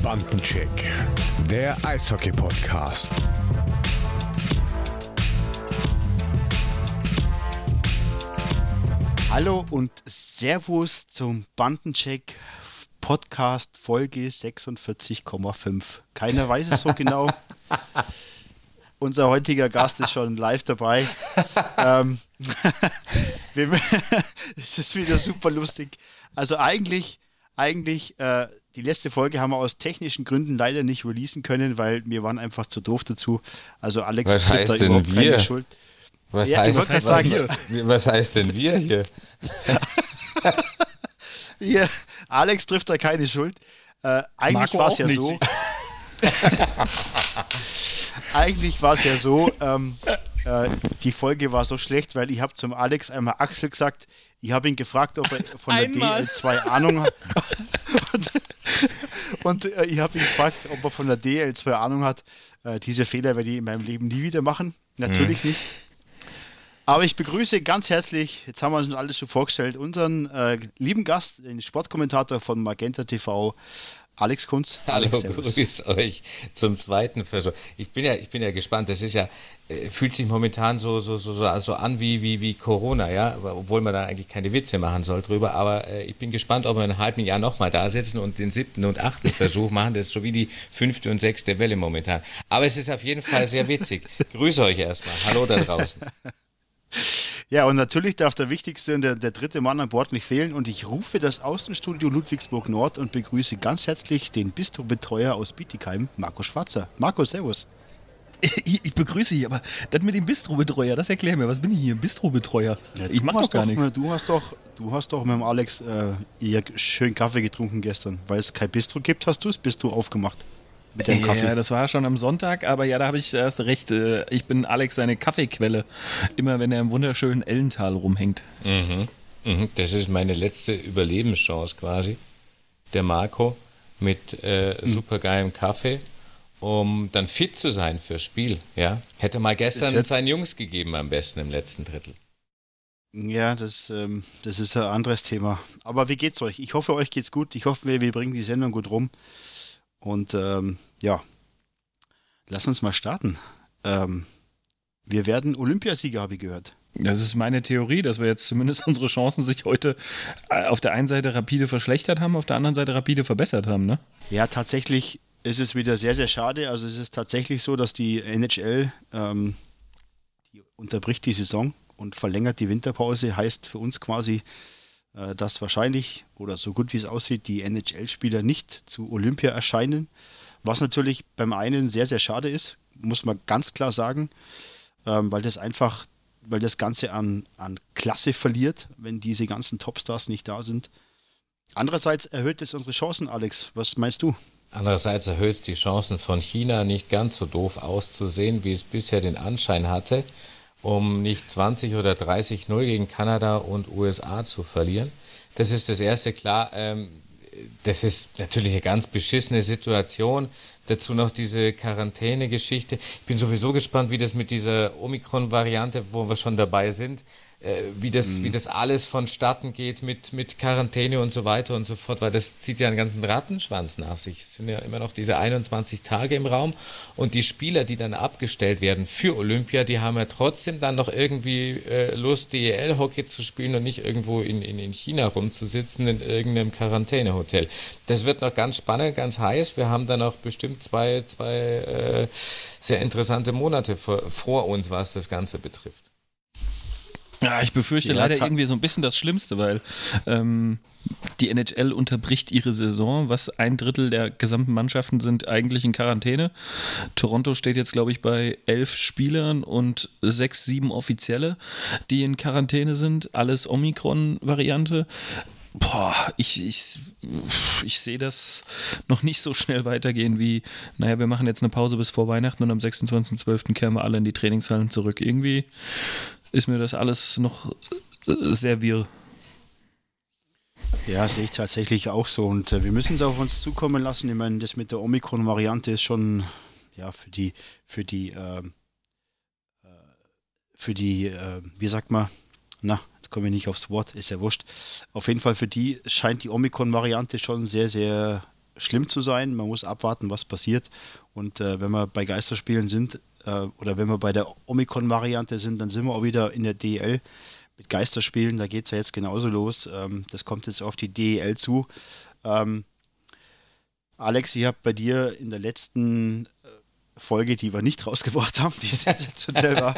Bandencheck, der Eishockey-Podcast. Hallo und Servus zum Bandencheck Podcast Folge 46,5. Keiner weiß es so genau. Unser heutiger Gast ist schon live dabei. Es ist wieder super lustig. Also eigentlich, die letzte Folge haben wir aus technischen Gründen leider nicht releasen können, weil wir waren einfach zu doof dazu. Also Alex was trifft da überhaupt keine Schuld. Was heißt denn wir hier? Hier, Alex trifft da keine Schuld. Eigentlich war es ja so. Eigentlich war es ja so, die Folge war so schlecht, weil ich habe zum Alex einmal Axel gesagt, ich habe ihn gefragt, ob er von der DL2 Ahnung hat. Und ich habe ihn gefragt, ob er von der DL2 Ahnung hat. Diese Fehler werde ich in meinem Leben nie wieder machen. Natürlich nicht. Aber ich begrüße ganz herzlich, jetzt haben wir uns alles schon vorgestellt, unseren lieben Gast, den Sportkommentator von Magenta TV, Alex Kunz. Alex, hallo, grüß euch zum zweiten Versuch. Ich bin ja gespannt. Das ist ja, fühlt sich momentan so an wie Corona, ja, obwohl man da eigentlich keine Witze machen soll drüber. Aber ich bin gespannt, ob wir in einem halben Jahr nochmal da sitzen und den 7. und 8. Versuch machen. Das ist so wie die 5. und 6. Welle momentan. Aber es ist auf jeden Fall sehr witzig. Grüße euch erstmal. Hallo da draußen. Ja, und natürlich darf der wichtigste und der dritte Mann an Bord nicht fehlen. Und ich rufe das Außenstudio Ludwigsburg Nord und begrüße ganz herzlich den Bistrobetreuer aus Bietigheim, Marco Schwarzer. Marco, servus. Ich begrüße dich, aber das mit dem Bistrobetreuer, das erklär mir. Was bin ich hier, Bistrobetreuer? Ja, ich mach doch gar nichts. Du hast doch mit dem Alex schön Kaffee getrunken gestern. Weil es kein Bistro gibt, hast du das Bistro aufgemacht. Mit dem Kaffee. Ja, das war schon am Sonntag, aber ja, da habe ich erst recht. Ich bin Alex seine Kaffeequelle. Immer wenn er im wunderschönen Ellental rumhängt. Das ist meine letzte Überlebenschance quasi. Der Marco mit supergeilem Kaffee, um dann fit zu sein fürs Spiel. Ja? Hätte mal gestern seinen Jungs gegeben, am besten im letzten Drittel. Ja, das ist ein anderes Thema. Aber wie geht's euch? Ich hoffe, euch geht's gut. Ich hoffe, wir bringen die Sendung gut rum. Und ja, lass uns mal starten. Wir werden Olympiasieger, habe ich gehört. Das ist meine Theorie, dass wir jetzt zumindest unsere Chancen sich heute auf der einen Seite rapide verschlechtert haben, auf der anderen Seite rapide verbessert haben, ne? Ja, tatsächlich ist es wieder sehr, sehr schade. Also es ist tatsächlich so, dass die NHL die unterbricht die Saison und verlängert die Winterpause. Heißt für uns quasi, dass wahrscheinlich oder so gut wie es aussieht, die NHL-Spieler nicht zu Olympia erscheinen. Was natürlich beim einen sehr, sehr schade ist, muss man ganz klar sagen, weil das Ganze an Klasse verliert, wenn diese ganzen Topstars nicht da sind. Andererseits erhöht es unsere Chancen, Alex. Was meinst du? Andererseits erhöht es die Chancen von China nicht ganz so doof auszusehen, wie es bisher den Anschein hatte, um nicht 20 oder 30-0 gegen Kanada und USA zu verlieren. Das ist das Erste, klar. Das ist natürlich eine ganz beschissene Situation. Dazu noch diese Quarantäne-Geschichte. Ich bin sowieso gespannt, wie das mit dieser Omikron-Variante, wo wir schon dabei sind, wie das alles vonstatten geht mit Quarantäne und so weiter und so fort, weil das zieht ja einen ganzen Rattenschwanz nach sich. Es sind ja immer noch diese 21 Tage im Raum und die Spieler, die dann abgestellt werden für Olympia, die haben ja trotzdem dann noch irgendwie Lust, DEL-Hockey zu spielen und nicht irgendwo in China rumzusitzen in irgendeinem Quarantänehotel. Das wird noch ganz spannend, ganz heiß. Wir haben dann auch bestimmt zwei sehr interessante Monate vor uns, was das Ganze betrifft. Ja, ich befürchte leider irgendwie so ein bisschen das Schlimmste, weil die NHL unterbricht ihre Saison, was 1/3 der gesamten Mannschaften sind eigentlich in Quarantäne. Toronto steht jetzt, glaube ich, bei 11 Spielern und 6, 7 Offizielle, die in Quarantäne sind. Alles Omikron-Variante. Boah, ich sehe das noch nicht so schnell weitergehen wie, naja, wir machen jetzt eine Pause bis vor Weihnachten und am 26.12. kehren wir alle in die Trainingshallen zurück. Irgendwie ist mir das alles noch sehr wirr. Ja, sehe ich tatsächlich auch so. Und wir müssen es auf uns zukommen lassen. Ich meine, das mit der Omikron-Variante ist schon ja für die wie sagt man, jetzt komme ich nicht aufs Wort, ist ja wurscht. Auf jeden Fall für die scheint die Omikron-Variante schon sehr, sehr schlimm zu sein. Man muss abwarten, was passiert. Und wenn wir bei Geisterspielen sind oder wenn wir bei der Omikron-Variante sind, dann sind wir auch wieder in der DEL mit Geisterspielen. Da geht es ja jetzt genauso los. Das kommt jetzt auf die DEL zu. Alex, ich habe bei dir in der letzten Folge, die wir nicht rausgebracht haben, die sensationell war,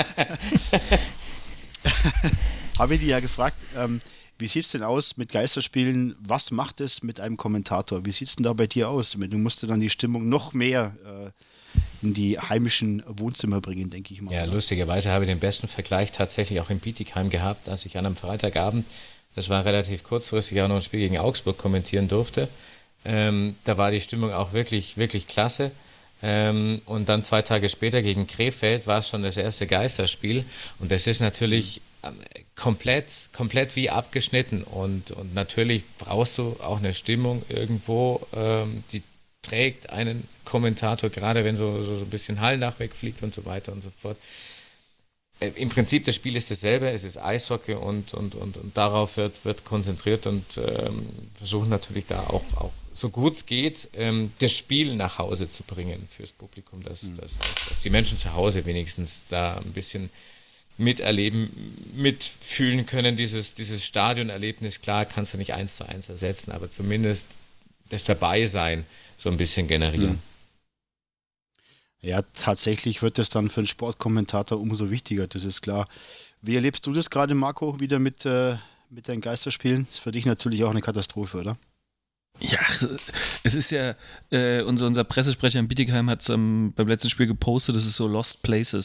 habe ich dich ja gefragt, wie sieht es denn aus mit Geisterspielen? Was macht es mit einem Kommentator? Wie sieht es denn da bei dir aus? Du musst dann die Stimmung noch mehr in die heimischen Wohnzimmer bringen, denke ich mal. Ja, lustigerweise habe ich den besten Vergleich tatsächlich auch in Bietigheim gehabt, als ich an einem Freitagabend, das war relativ kurzfristig, auch noch ein Spiel gegen Augsburg kommentieren durfte. Da war die Stimmung auch wirklich, wirklich klasse. Und dann 2 Tage später gegen Krefeld war es schon das erste Geisterspiel. Und das ist natürlich komplett wie abgeschnitten. Und natürlich brauchst du auch eine Stimmung irgendwo, die trägt einen Kommentator, gerade wenn so ein bisschen Hallnach wegfliegt und so weiter und so fort. Im Prinzip, das Spiel ist dasselbe, es ist Eishockey und darauf wird konzentriert und versuchen natürlich da auch so gut es geht, das Spiel nach Hause zu bringen fürs Publikum, dass die Menschen zu Hause wenigstens da ein bisschen miterleben, mitfühlen können, dieses Stadionerlebnis. Klar, kannst du nicht 1:1 ersetzen, aber zumindest das Dabeisein so ein bisschen generieren. Ja, tatsächlich wird es dann für einen Sportkommentator umso wichtiger, das ist klar. Wie erlebst du das gerade, Marco, wieder mit deinen Geisterspielen? Das ist für dich natürlich auch eine Katastrophe, oder? Ja, es ist ja, unser Pressesprecher in Bietigheim hat es beim letzten Spiel gepostet, das ist so Lost Places.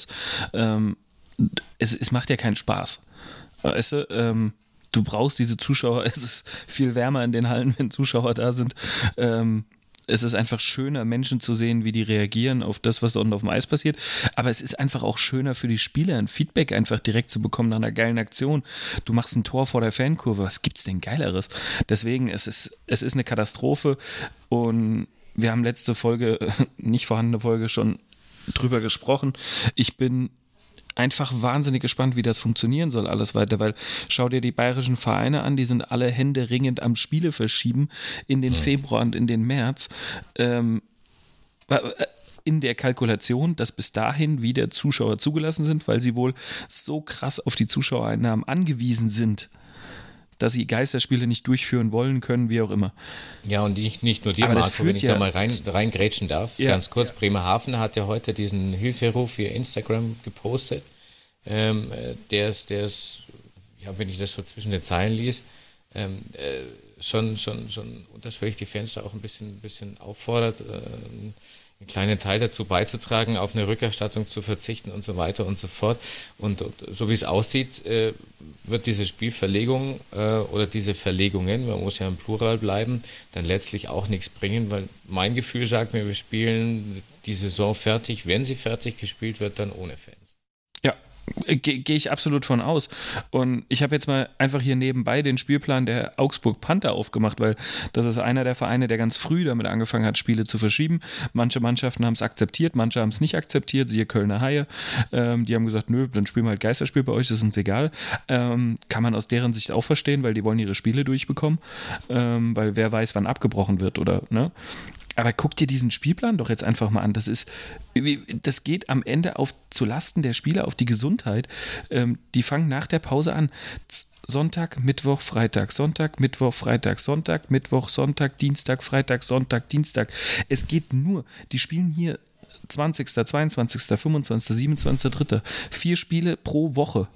Es macht ja keinen Spaß. Weißt du, du brauchst diese Zuschauer, es ist viel wärmer in den Hallen, wenn Zuschauer da sind. Es ist einfach schöner, Menschen zu sehen, wie die reagieren auf das, was da unten auf dem Eis passiert. Aber es ist einfach auch schöner für die Spieler, ein Feedback einfach direkt zu bekommen nach einer geilen Aktion. Du machst ein Tor vor der Fankurve. Was gibt's denn Geileres? Deswegen, es ist eine Katastrophe. Und wir haben letzte Folge, nicht vorhandene Folge, schon drüber gesprochen. Ich bin einfach wahnsinnig gespannt, wie das funktionieren soll alles weiter, weil schau dir die bayerischen Vereine an, die sind alle händeringend am Spiele verschieben in den Februar und in den März. In der Kalkulation, dass bis dahin wieder Zuschauer zugelassen sind, weil sie wohl so krass auf die Zuschauereinnahmen angewiesen sind, dass sie Geisterspiele nicht durchführen wollen können, wie auch immer. Ja, und nicht nur dir, Marco, wenn ich da mal reingrätschen darf. Ja. Ganz kurz, Bremerhaven hat ja heute diesen Hilferuf via Instagram gepostet. Der ist, ja, wenn ich das so zwischen den Zeilen lies, schon unterschwellig die Fans da auch ein bisschen auffordert, einen kleinen Teil dazu beizutragen, auf eine Rückerstattung zu verzichten und so weiter und so fort. Und so wie es aussieht, wird diese Spielverlegung oder diese Verlegungen, man muss ja im Plural bleiben, dann letztlich auch nichts bringen, weil mein Gefühl sagt mir, wir spielen die Saison fertig, wenn sie fertig gespielt wird, dann ohne Fans. Ja. Gehe ich absolut von aus. Und ich habe jetzt mal einfach hier nebenbei den Spielplan der Augsburg Panther aufgemacht, weil das ist einer der Vereine, der ganz früh damit angefangen hat, Spiele zu verschieben. Manche Mannschaften haben es akzeptiert, manche haben es nicht akzeptiert, siehe Kölner Haie. Die haben gesagt, nö, dann spielen wir halt Geisterspiel bei euch, das ist uns egal. Kann man aus deren Sicht auch verstehen, weil die wollen ihre Spiele durchbekommen, weil wer weiß, wann abgebrochen wird, oder, ne? Aber guck dir diesen Spielplan doch jetzt einfach mal an. Das geht am Ende zu Lasten der Spieler auf die Gesundheit. Die fangen nach der Pause an. Sonntag, Mittwoch, Freitag, Sonntag, Mittwoch, Freitag, Sonntag, Mittwoch, Sonntag, Dienstag, Freitag, Sonntag, Dienstag. Es geht nur, die spielen hier 20., 22., 25., 27., 3. 4 Spiele pro Woche.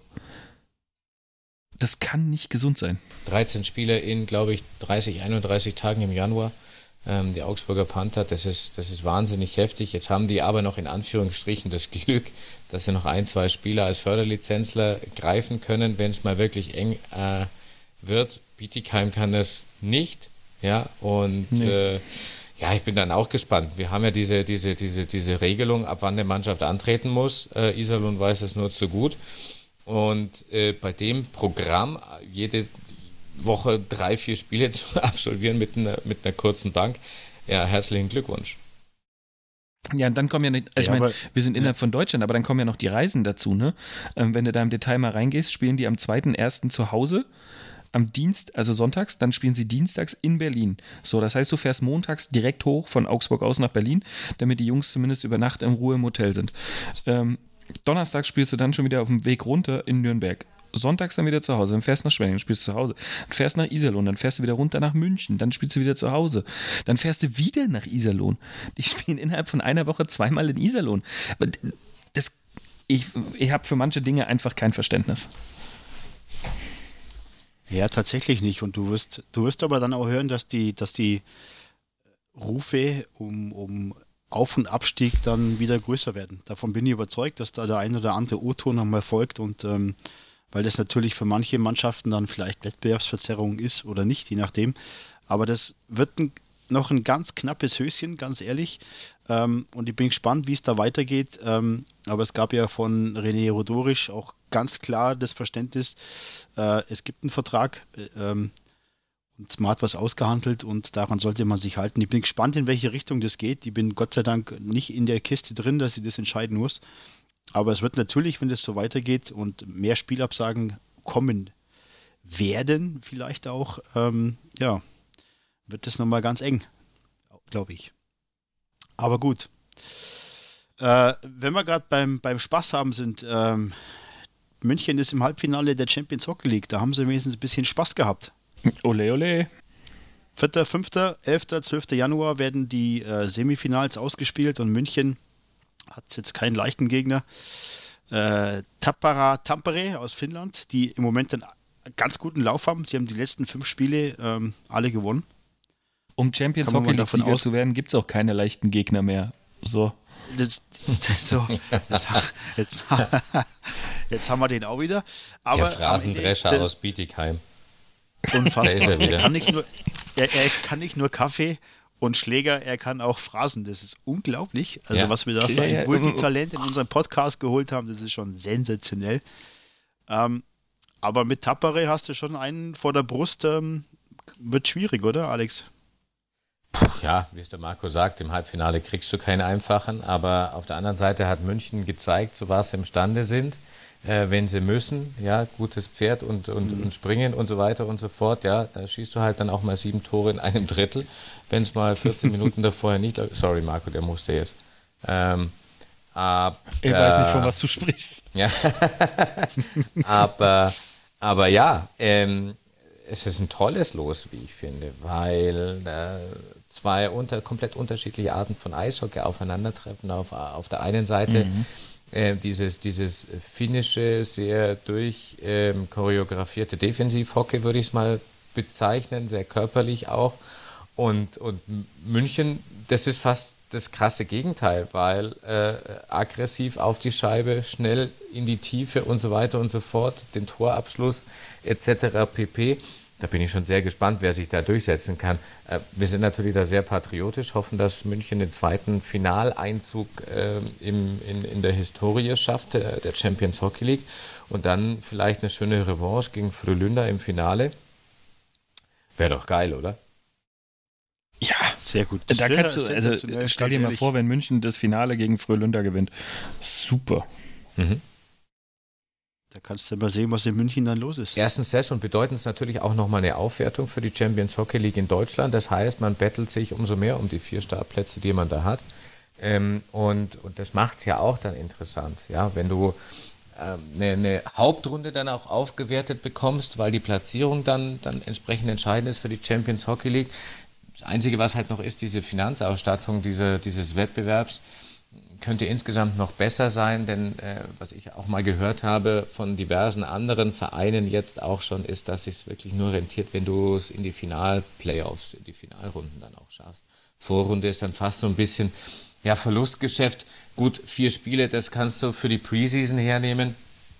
Das kann nicht gesund sein. 13 Spiele in, glaube ich, 31 Tagen im Januar. Die Augsburger Panther, das ist wahnsinnig heftig. Jetzt haben die aber noch in Anführungsstrichen das Glück, dass sie noch 1-2 Spieler als Förderlizenzler greifen können, wenn es mal wirklich eng wird. Bietigheim kann das nicht, ja, und nee. Ja, ich bin dann auch gespannt. Wir haben ja diese Regelung, ab wann eine Mannschaft antreten muss. Iserlohn weiß es nur zu gut. Und bei dem Programm, jede Woche 3-4 Spiele zu absolvieren mit einer kurzen Bank. Ja, herzlichen Glückwunsch. Ja, und dann kommen ja nicht, also ich meine, wir sind innerhalb von Deutschland, aber dann kommen ja noch die Reisen dazu, ne? Wenn du da im Detail mal reingehst, spielen die am 2.1. zu Hause, also sonntags, dann spielen sie dienstags in Berlin. So, das heißt, du fährst montags direkt hoch von Augsburg aus nach Berlin, damit die Jungs zumindest über Nacht in Ruhe im Hotel sind. Donnerstags spielst du dann schon wieder auf dem Weg runter in Nürnberg. Sonntags dann wieder zu Hause, dann fährst du nach Schwenningen, spielst zu Hause, dann fährst nach Iserlohn, dann fährst du wieder runter nach München, dann spielst du wieder zu Hause, dann fährst du wieder nach Iserlohn. Die spielen innerhalb von einer Woche zweimal in Iserlohn. Ich habe für manche Dinge einfach kein Verständnis. Ja, tatsächlich nicht. Und du wirst aber dann auch hören, dass die Rufe um Auf- und Abstieg dann wieder größer werden. Davon bin ich überzeugt, dass da der ein oder andere O-Ton nochmal folgt und weil das natürlich für manche Mannschaften dann vielleicht Wettbewerbsverzerrung ist oder nicht, je nachdem. Aber das wird noch ein ganz knappes Höschen, ganz ehrlich. Und ich bin gespannt, wie es da weitergeht. Aber es gab ja von René Rodorisch auch ganz klar das Verständnis, es gibt einen Vertrag und man hat was ausgehandelt und daran sollte man sich halten. Ich bin gespannt, in welche Richtung das geht. Ich bin Gott sei Dank nicht in der Kiste drin, dass ich das entscheiden muss. Aber es wird natürlich, wenn das so weitergeht und mehr Spielabsagen kommen werden, vielleicht auch, wird das nochmal ganz eng, glaube ich. Aber gut. Wenn wir gerade beim Spaß haben sind, München ist im Halbfinale der Champions Hockey League. Da haben sie wenigstens ein bisschen Spaß gehabt. Ole, ole. 4., 5., 11., 12. Januar werden die Semifinals ausgespielt und München hat jetzt keinen leichten Gegner. Tampere aus Finnland, die im Moment einen ganz guten Lauf haben. Sie haben die letzten 5 Spiele alle gewonnen. Um Champions Hockey League Sieger zu werden, gibt es auch keine leichten Gegner mehr. So. Jetzt haben wir den auch wieder. Aber der Phrasendrescher aus Bietigheim. Unfassbar. Er kann nicht nur Kaffee und Schläger, er kann auch Phrasen. Das ist unglaublich. Also was wir da für ein Multitalent in unserem Podcast geholt haben, das ist schon sensationell. Aber mit Tappere hast du schon einen vor der Brust. Wird schwierig, oder Alex? Ja, wie es der Marco sagt, im Halbfinale kriegst du keinen einfachen, aber auf der anderen Seite hat München gezeigt, zu was sie imstande sind, wenn sie müssen, ja, gutes Pferd und springen und so weiter und so fort, ja, da schießt du halt dann auch mal 7 Tore in einem Drittel, wenn es mal 14 Minuten davor nicht, sorry Marco, der musste jetzt. Ich weiß nicht, von was du sprichst. Ja, aber ja, es ist ein tolles Los, wie ich finde, weil zwei komplett unterschiedliche Arten von Eishockey aufeinandertreffen. Auf der einen Seite dieses finnische, sehr choreografierte Defensivhockey, würde ich es mal bezeichnen, sehr körperlich auch. Und München, das ist fast das krasse Gegenteil, weil aggressiv auf die Scheibe, schnell in die Tiefe und so weiter und so fort, den Torabschluss etc. pp. Da bin ich schon sehr gespannt, wer sich da durchsetzen kann. Wir sind natürlich da sehr patriotisch, hoffen, dass München den zweiten Finaleinzug in der Historie schafft, der Champions Hockey League. Und dann vielleicht eine schöne Revanche gegen Frölunda im Finale. Wäre doch geil, oder? Ja, sehr gut. Da kannst du, also stell dir mal vor, wenn München das Finale gegen Frölunda gewinnt. Super. Mhm. Da kannst du mal sehen, was in München dann los ist. Erstens das und bedeuten es natürlich auch nochmal eine Aufwertung für die Champions Hockey League in Deutschland. Das heißt, man bettelt sich umso mehr um die 4 Startplätze, die man da hat. Und das macht es ja auch dann interessant. Ja, wenn du eine Hauptrunde dann auch aufgewertet bekommst, weil die Platzierung dann entsprechend entscheidend ist für die Champions Hockey League. Das Einzige, was halt noch ist, diese Finanzausstattung dieses Wettbewerbs, könnte insgesamt noch besser sein, denn was ich auch mal gehört habe von diversen anderen Vereinen jetzt auch schon, ist, dass es wirklich nur rentiert, wenn du es in die Final-Playoffs, in die Finalrunden dann auch schaffst. Vorrunde ist dann fast so ein bisschen Verlustgeschäft. Gut, 4 Spiele, das kannst du für die Preseason hernehmen,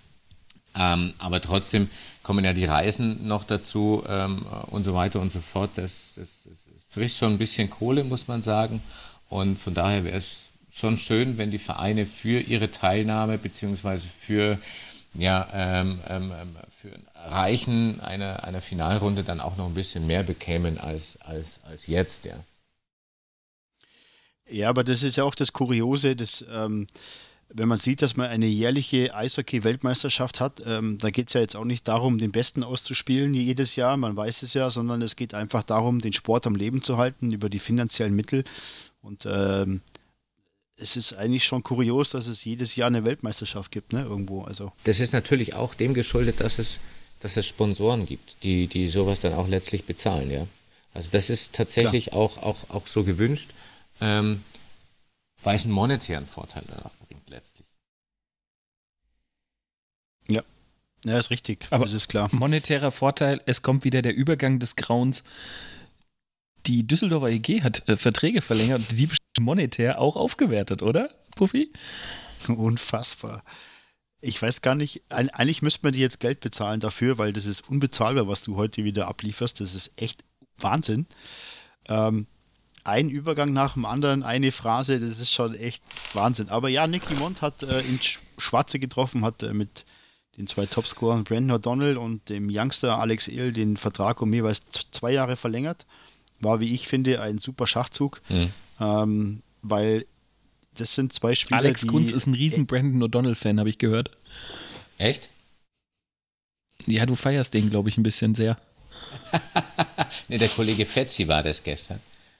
aber trotzdem kommen ja die Reisen noch dazu und so weiter und so fort. Das frisst schon ein bisschen Kohle, muss man sagen, und von daher wäre es schon schön, wenn die Vereine für ihre Teilnahme beziehungsweise für Erreichen einer Finalrunde dann auch noch ein bisschen mehr bekämen als jetzt, ja. Ja, aber das ist ja auch das Kuriose, wenn man sieht, dass man eine jährliche Eishockey-Weltmeisterschaft hat, da geht es ja jetzt auch nicht darum, den Besten auszuspielen jedes Jahr, man weiß es ja, sondern es geht einfach darum, den Sport am Leben zu halten über die finanziellen Mittel. Und es ist eigentlich schon kurios, dass es jedes Jahr eine Weltmeisterschaft gibt, ne, irgendwo. Also. Das ist natürlich auch dem geschuldet, dass es Sponsoren gibt, die sowas dann auch letztlich bezahlen, ja. Also das ist tatsächlich auch so gewünscht, weil es einen monetären Vorteil danach bringt letztlich. Ja, ist richtig, aber das ist klar. Monetärer Vorteil, es kommt wieder der Übergang des Grauens. Die Düsseldorfer EG hat Verträge verlängert und die monetär auch aufgewertet, oder, Puffy? Unfassbar. Ich weiß gar nicht, eigentlich müsste man dir jetzt Geld bezahlen dafür, weil das ist unbezahlbar, was du heute wieder ablieferst. Das ist echt Wahnsinn. Ein Übergang nach dem anderen, eine Phrase, das ist schon echt Wahnsinn. Aber ja, Nicky Mond hat in Schwarze getroffen, hat mit den 2 Topscorern Brandon O'Donnell und dem Youngster Alex Ehl den Vertrag um jeweils 2 Jahre verlängert. War, wie ich finde, ein super Schachzug, weil das sind 2 Spieler, Alex Kunz ist ein riesen Brandon O'Donnell-Fan, habe ich gehört. Echt? Ja, du feierst den, glaube ich, ein bisschen sehr. Ne, der Kollege Fetzi war das gestern.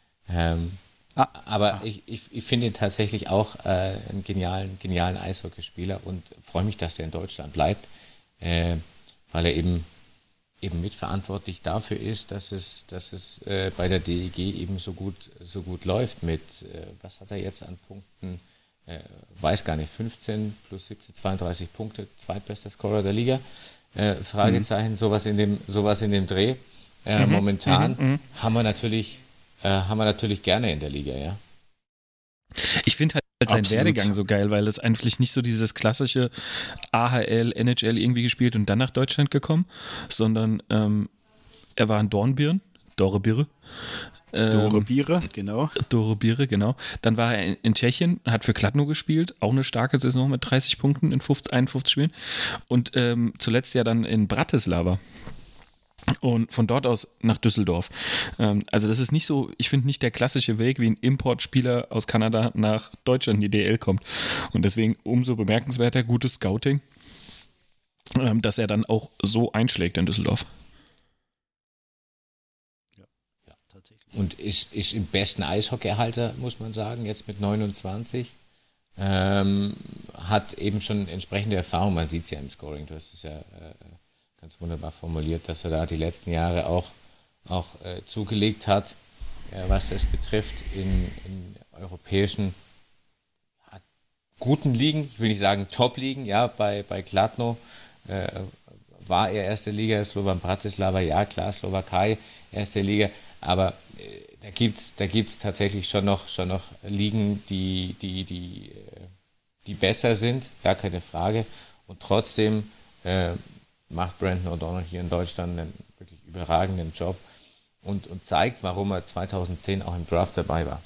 Aber ich finde ihn tatsächlich auch einen genialen Eishockeyspieler und freue mich, dass er in Deutschland bleibt, weil er eben mitverantwortlich dafür ist, dass es bei der DEG eben so gut läuft mit, was hat er jetzt an Punkten, weiß gar nicht, 15 plus 17, 32 Punkte, zweitbester Scorer der Liga, Fragezeichen, sowas in dem Dreh. Momentan haben wir natürlich gerne in der Liga, ja. Ich finde halt seinen Werdegang so geil, weil es eigentlich nicht so dieses klassische AHL, NHL irgendwie gespielt und dann nach Deutschland gekommen, sondern er war in Dornbirn, Dorebirre, genau. Dorebirre, genau. Dann war er in Tschechien, hat für Kladno gespielt, auch eine starke Saison mit 30 Punkten in 51 Spielen und zuletzt ja dann in Bratislava. Und von dort aus nach Düsseldorf. Also das ist nicht so, ich finde nicht der klassische Weg, wie ein Importspieler aus Kanada nach Deutschland in die DL kommt. Und deswegen umso bemerkenswerter, gutes Scouting, dass er dann auch so einschlägt in Düsseldorf. Ja, tatsächlich. Und ist im besten Eishockeyalter, muss man sagen, jetzt mit 29. Hat eben schon entsprechende Erfahrung, man sieht es ja im Scoring, du hast es ja ganz wunderbar formuliert, dass er da die letzten Jahre auch zugelegt hat, was das betrifft, in europäischen guten Ligen, ich will nicht sagen Top-Ligen, ja, bei Kladno war er erste Liga, Slovan Bratislava, ja klar, Slowakei, erste Liga, aber da gibt's tatsächlich schon noch Ligen, die besser sind, gar keine Frage, und trotzdem macht Brandon O'Donnell hier in Deutschland einen wirklich überragenden Job und zeigt, warum er 2010 auch im Draft dabei war.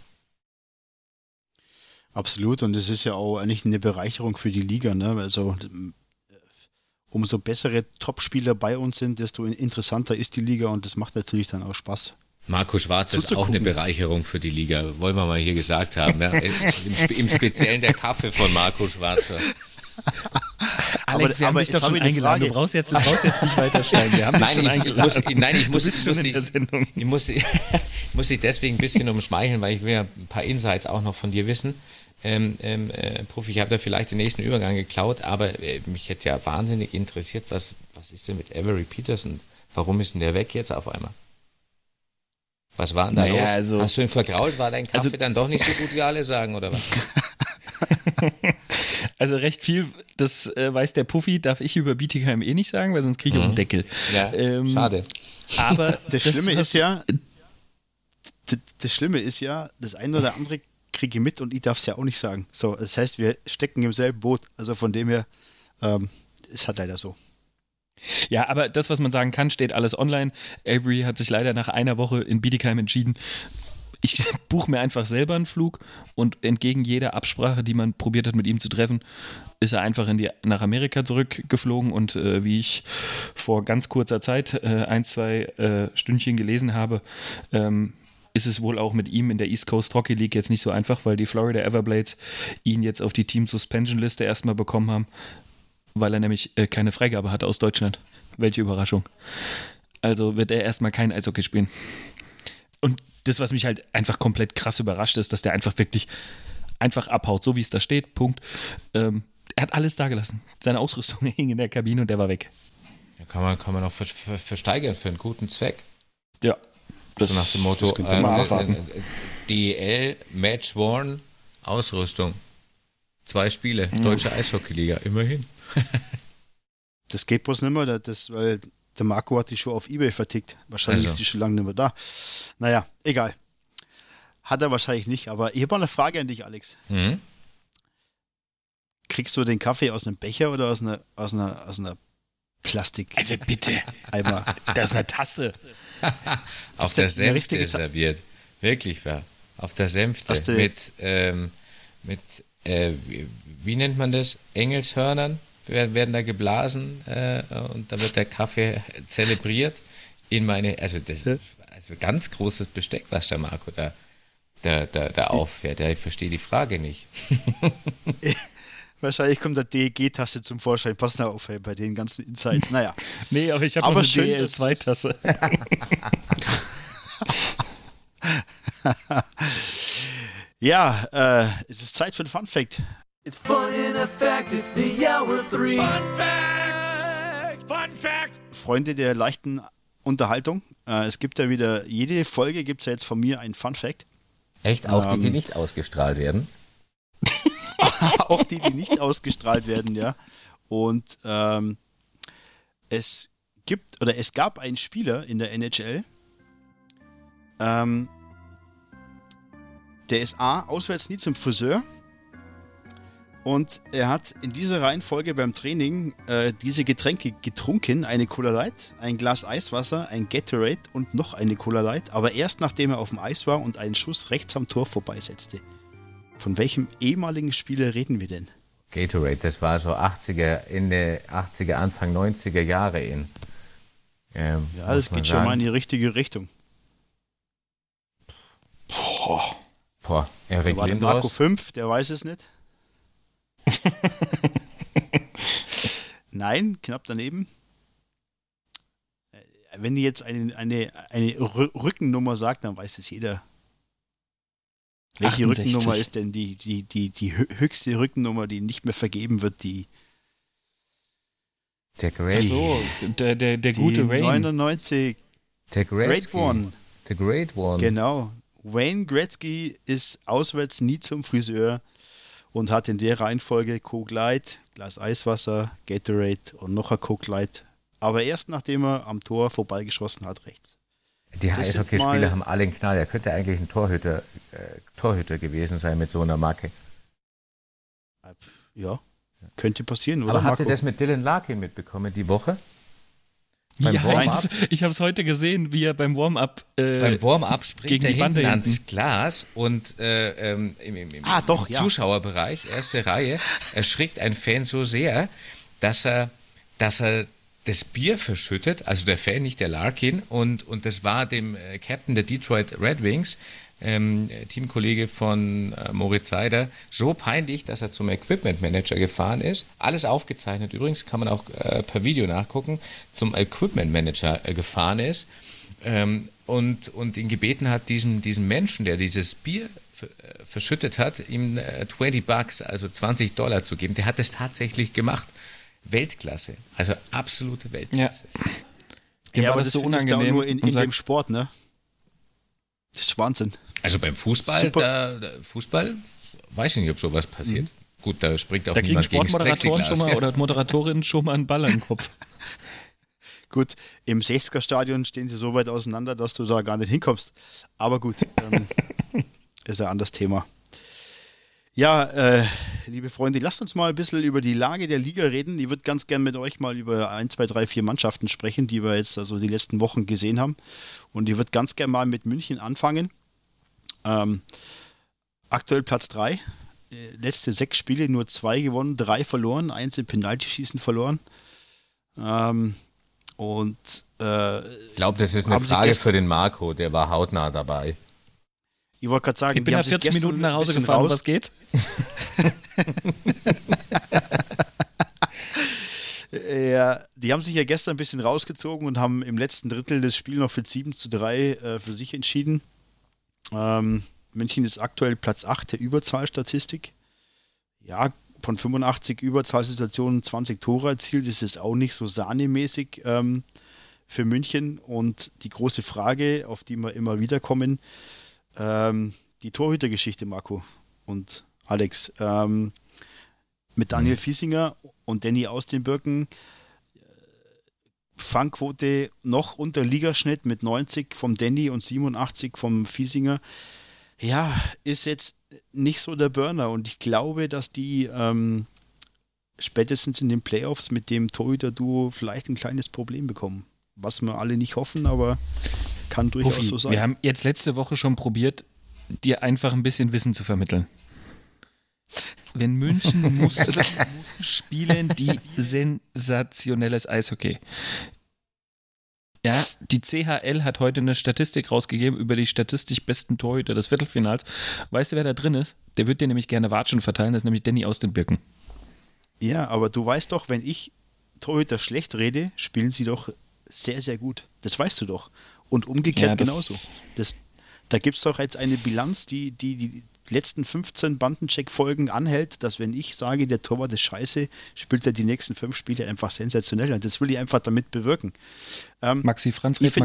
Absolut, und es ist ja auch eigentlich eine Bereicherung für die Liga, ne? Also umso bessere Topspieler bei uns sind, desto interessanter ist die Liga und das macht natürlich dann auch Spaß. Marco Schwarzer ist auch eine Bereicherung für die Liga, wollen wir mal hier gesagt haben. Ja? Im Speziellen der Kaffee von Marco Schwarzer. Alex, wir haben dich doch schon eingeladen. Du brauchst jetzt nicht weiter schreiben. Wir haben dich schon eingeladen. Ich muss dich deswegen ein bisschen umschmeicheln, weil ich will ja ein paar Insights auch noch von dir wissen. Profi, ich habe da vielleicht den nächsten Übergang geklaut, aber mich hätte ja wahnsinnig interessiert, was ist denn mit Avery Peterson? Warum ist denn der weg jetzt auf einmal? Was war denn da los? Also, hast du ihn vergrault? War dein Kaffee dann doch nicht so gut, wie alle sagen, oder was? Also recht viel, das weiß der Puffy, darf ich über Bietigheim eh nicht sagen, weil sonst kriege ich auf den Deckel. Ja, schade. Aber das Schlimme ist ja, das eine oder andere kriege ich mit und ich darf es ja auch nicht sagen. So, das heißt, wir stecken im selben Boot. Also von dem her ist halt leider so. Ja, aber das, was man sagen kann, steht alles online. Avery hat sich leider nach einer Woche in Bietigheim entschieden. Ich buche mir einfach selber einen Flug und entgegen jeder Absprache, die man probiert hat, mit ihm zu treffen, ist er einfach nach Amerika zurückgeflogen und wie ich vor ganz kurzer Zeit 1-2 Stündchen gelesen habe, ist es wohl auch mit ihm in der East Coast Hockey League jetzt nicht so einfach, weil die Florida Everblades ihn jetzt auf die Team-Suspension-Liste erstmal bekommen haben, weil er nämlich keine Freigabe hatte aus Deutschland. Welche Überraschung. Also wird er erstmal kein Eishockey spielen. Und das, was mich halt einfach komplett krass überrascht, ist, dass der einfach wirklich einfach abhaut, so wie es da steht, Punkt. Er hat alles da gelassen. Seine Ausrüstung hing in der Kabine und der war weg. Ja, kann man auch versteigern für einen guten Zweck. Ja. Das so nach dem Motto, DL Match Worn Ausrüstung. 2 Spiele, Deutsche Eishockey-Liga, immerhin. Das geht bloß nicht mehr, weil der Marco hat die schon auf eBay vertickt. Wahrscheinlich ist die schon lange nicht mehr da. Naja, egal. Hat er wahrscheinlich nicht, aber ich habe mal eine Frage an dich, Alex. Mhm. Kriegst du den Kaffee aus einem Becher oder aus einer Plastik? Also bitte. Eimer. Da ist eine Tasse. Auf der Sänfte serviert. Wirklich wahr. Auf der Sänfte. Mit wie nennt man das? Engelshörnern werden da geblasen und da wird der Kaffee zelebriert also ganz großes Besteck, was der Marco da auffährt. Ja, ich verstehe die Frage nicht. Wahrscheinlich kommt der DEG-Tasse zum Vorschein. Pass mal auf, bei den ganzen Insights. Naja. Nee, aber ich habe noch eine DL2-Tasse. Ja, es ist Zeit für den Fun Fact. It's fun in effect, it's the hour 3. Fun Fact! Freunde der leichten Unterhaltung. Es gibt ja wieder, jede Folge gibt es ja jetzt von mir einen Fun Fact. Echt? Auch die nicht ausgestrahlt werden? Auch die nicht ausgestrahlt werden, ja. Und es gab einen Spieler in der NHL, der ist auswärts nie zum Friseur. Und er hat in dieser Reihenfolge beim Training diese Getränke getrunken, eine Cola Light, ein Glas Eiswasser, ein Gatorade und noch eine Cola Light, aber erst nachdem er auf dem Eis war und einen Schuss rechts am Tor vorbeisetzte. Von welchem ehemaligen Spieler reden wir denn? Gatorade, das war so 80er, Ende 80er, Anfang 90er Jahre in. Ja, das geht schon mal in die richtige Richtung. Boah, Erik Da war der Lindros. Marco 5, der weiß es nicht. Nein, knapp daneben. Wenn ihr jetzt eine Rückennummer sagt, dann weiß es jeder. Welche 68. Rückennummer ist denn die höchste Rückennummer, die nicht mehr vergeben wird? Der Great. So, der Die gute Wayne. 99. Der Great One. The Great One. Genau. Wayne Gretzky ist auswärts nie zum Friseur und hat in der Reihenfolge Coke Light, Glas Eiswasser, Gatorade und noch ein Coke Light. Aber erst nachdem er am Tor vorbeigeschossen hat, rechts. Die Das sind Eishockeyspieler mal- haben alle einen Knall. Er könnte eigentlich ein Torhüter gewesen sein mit so einer Marke. Ja, könnte passieren, oder? Aber habt ihr Marco? das mit Dylan Larkin mitbekommen die Woche? Beim Ja, Warm-up? ich habe es heute gesehen, wie er beim Warm-up Beim Warm-up springt gegen er die Bande hinten ans hinten. Glas und im doch, ja. Zuschauerbereich, erste Reihe, erschrickt ein Fan so sehr, dass er das Bier verschüttet, also der Fan, nicht der Larkin, und das war dem Captain der Detroit Red Wings, Teamkollege von Moritz Seider, so peinlich, dass er zum Equipment Manager gefahren ist. Alles aufgezeichnet übrigens, kann man auch per Video nachgucken, zum Equipment Manager gefahren ist und ihn gebeten hat, diesem Menschen, der dieses Bier verschüttet hat, ihm $20, also $20 zu geben. Der hat das tatsächlich gemacht. Weltklasse, also absolute Weltklasse. Dem Ja, war aber das das so findest du auch unangenehm. nur in und sagt, dem Sport, ne? Das ist Wahnsinn. Also beim Fußball, Super. Fußball, weiß ich nicht, ob sowas passiert. Gut, da springt auch da kriegen niemand gegen das Sportmoderatoren schon Plexiglas. mal oder Moderatorinnen schon mal einen Ball in den Kopf. Gut, im 60er-Stadion stehen sie so weit auseinander, dass du da gar nicht hinkommst. Aber gut, ist ein anderes Thema. Ja, liebe Freunde, lasst uns mal ein bisschen über die Lage der Liga reden. Ich würde ganz gern mit euch mal über 1, 2, 3, 4 Mannschaften sprechen, die wir jetzt also die letzten Wochen gesehen haben. Und ich würde ganz gern mal mit München anfangen. Aktuell Platz 3. Letzte 6 Spiele, nur 2 gewonnen, 3 verloren, 1 im Penaltyschießen verloren. Ich glaube, das ist eine Haben Sie Frage gestern- für den Marco, der war hautnah dabei. Ich wollte gerade sagen, ich bin nach 40 Minuten nach Hause gefahren, was geht? Ja, die haben sich ja gestern ein bisschen rausgezogen und haben im letzten Drittel das Spiel noch für 7:3 für sich entschieden. München ist aktuell Platz 8 der Überzahlstatistik. Ja, von 85 Überzahlsituationen 20 Tore erzielt, ist es auch nicht so sahnemäßig für München. Und die große Frage, auf die wir immer wieder kommen, die Torhütergeschichte, Marco und Alex, mit Daniel Fiesinger und Danny aus den Birken, Fangquote noch unter Ligaschnitt mit 90 vom Danny und 87 vom Fiesinger. Ja, ist jetzt nicht so der Burner und ich glaube, dass die spätestens in den Playoffs mit dem Torhüter-Duo vielleicht ein kleines Problem bekommen. Was wir alle nicht hoffen, aber kann durchaus Puffy, so sein. Wir haben jetzt letzte Woche schon probiert, dir einfach ein bisschen Wissen zu vermitteln. Wenn München muss spielen, die sensationelles Eishockey. Ja, die CHL hat heute eine Statistik rausgegeben über die statistisch besten Torhüter des Viertelfinals. Weißt du, wer da drin ist? Der wird dir nämlich gerne Watschen verteilen, das ist nämlich Danny aus den Birken. Ja, aber du weißt doch, wenn ich Torhüter schlecht rede, spielen sie doch sehr, sehr gut. Das weißt du doch. Und umgekehrt genauso. Da gibt es doch jetzt eine Bilanz, die letzten 15 Bandencheck-Folgen anhält, dass wenn ich sage, der Torwart ist scheiße, spielt er die nächsten 5 Spiele einfach sensationell. Und das will ich einfach damit bewirken. Maxi Franzreb.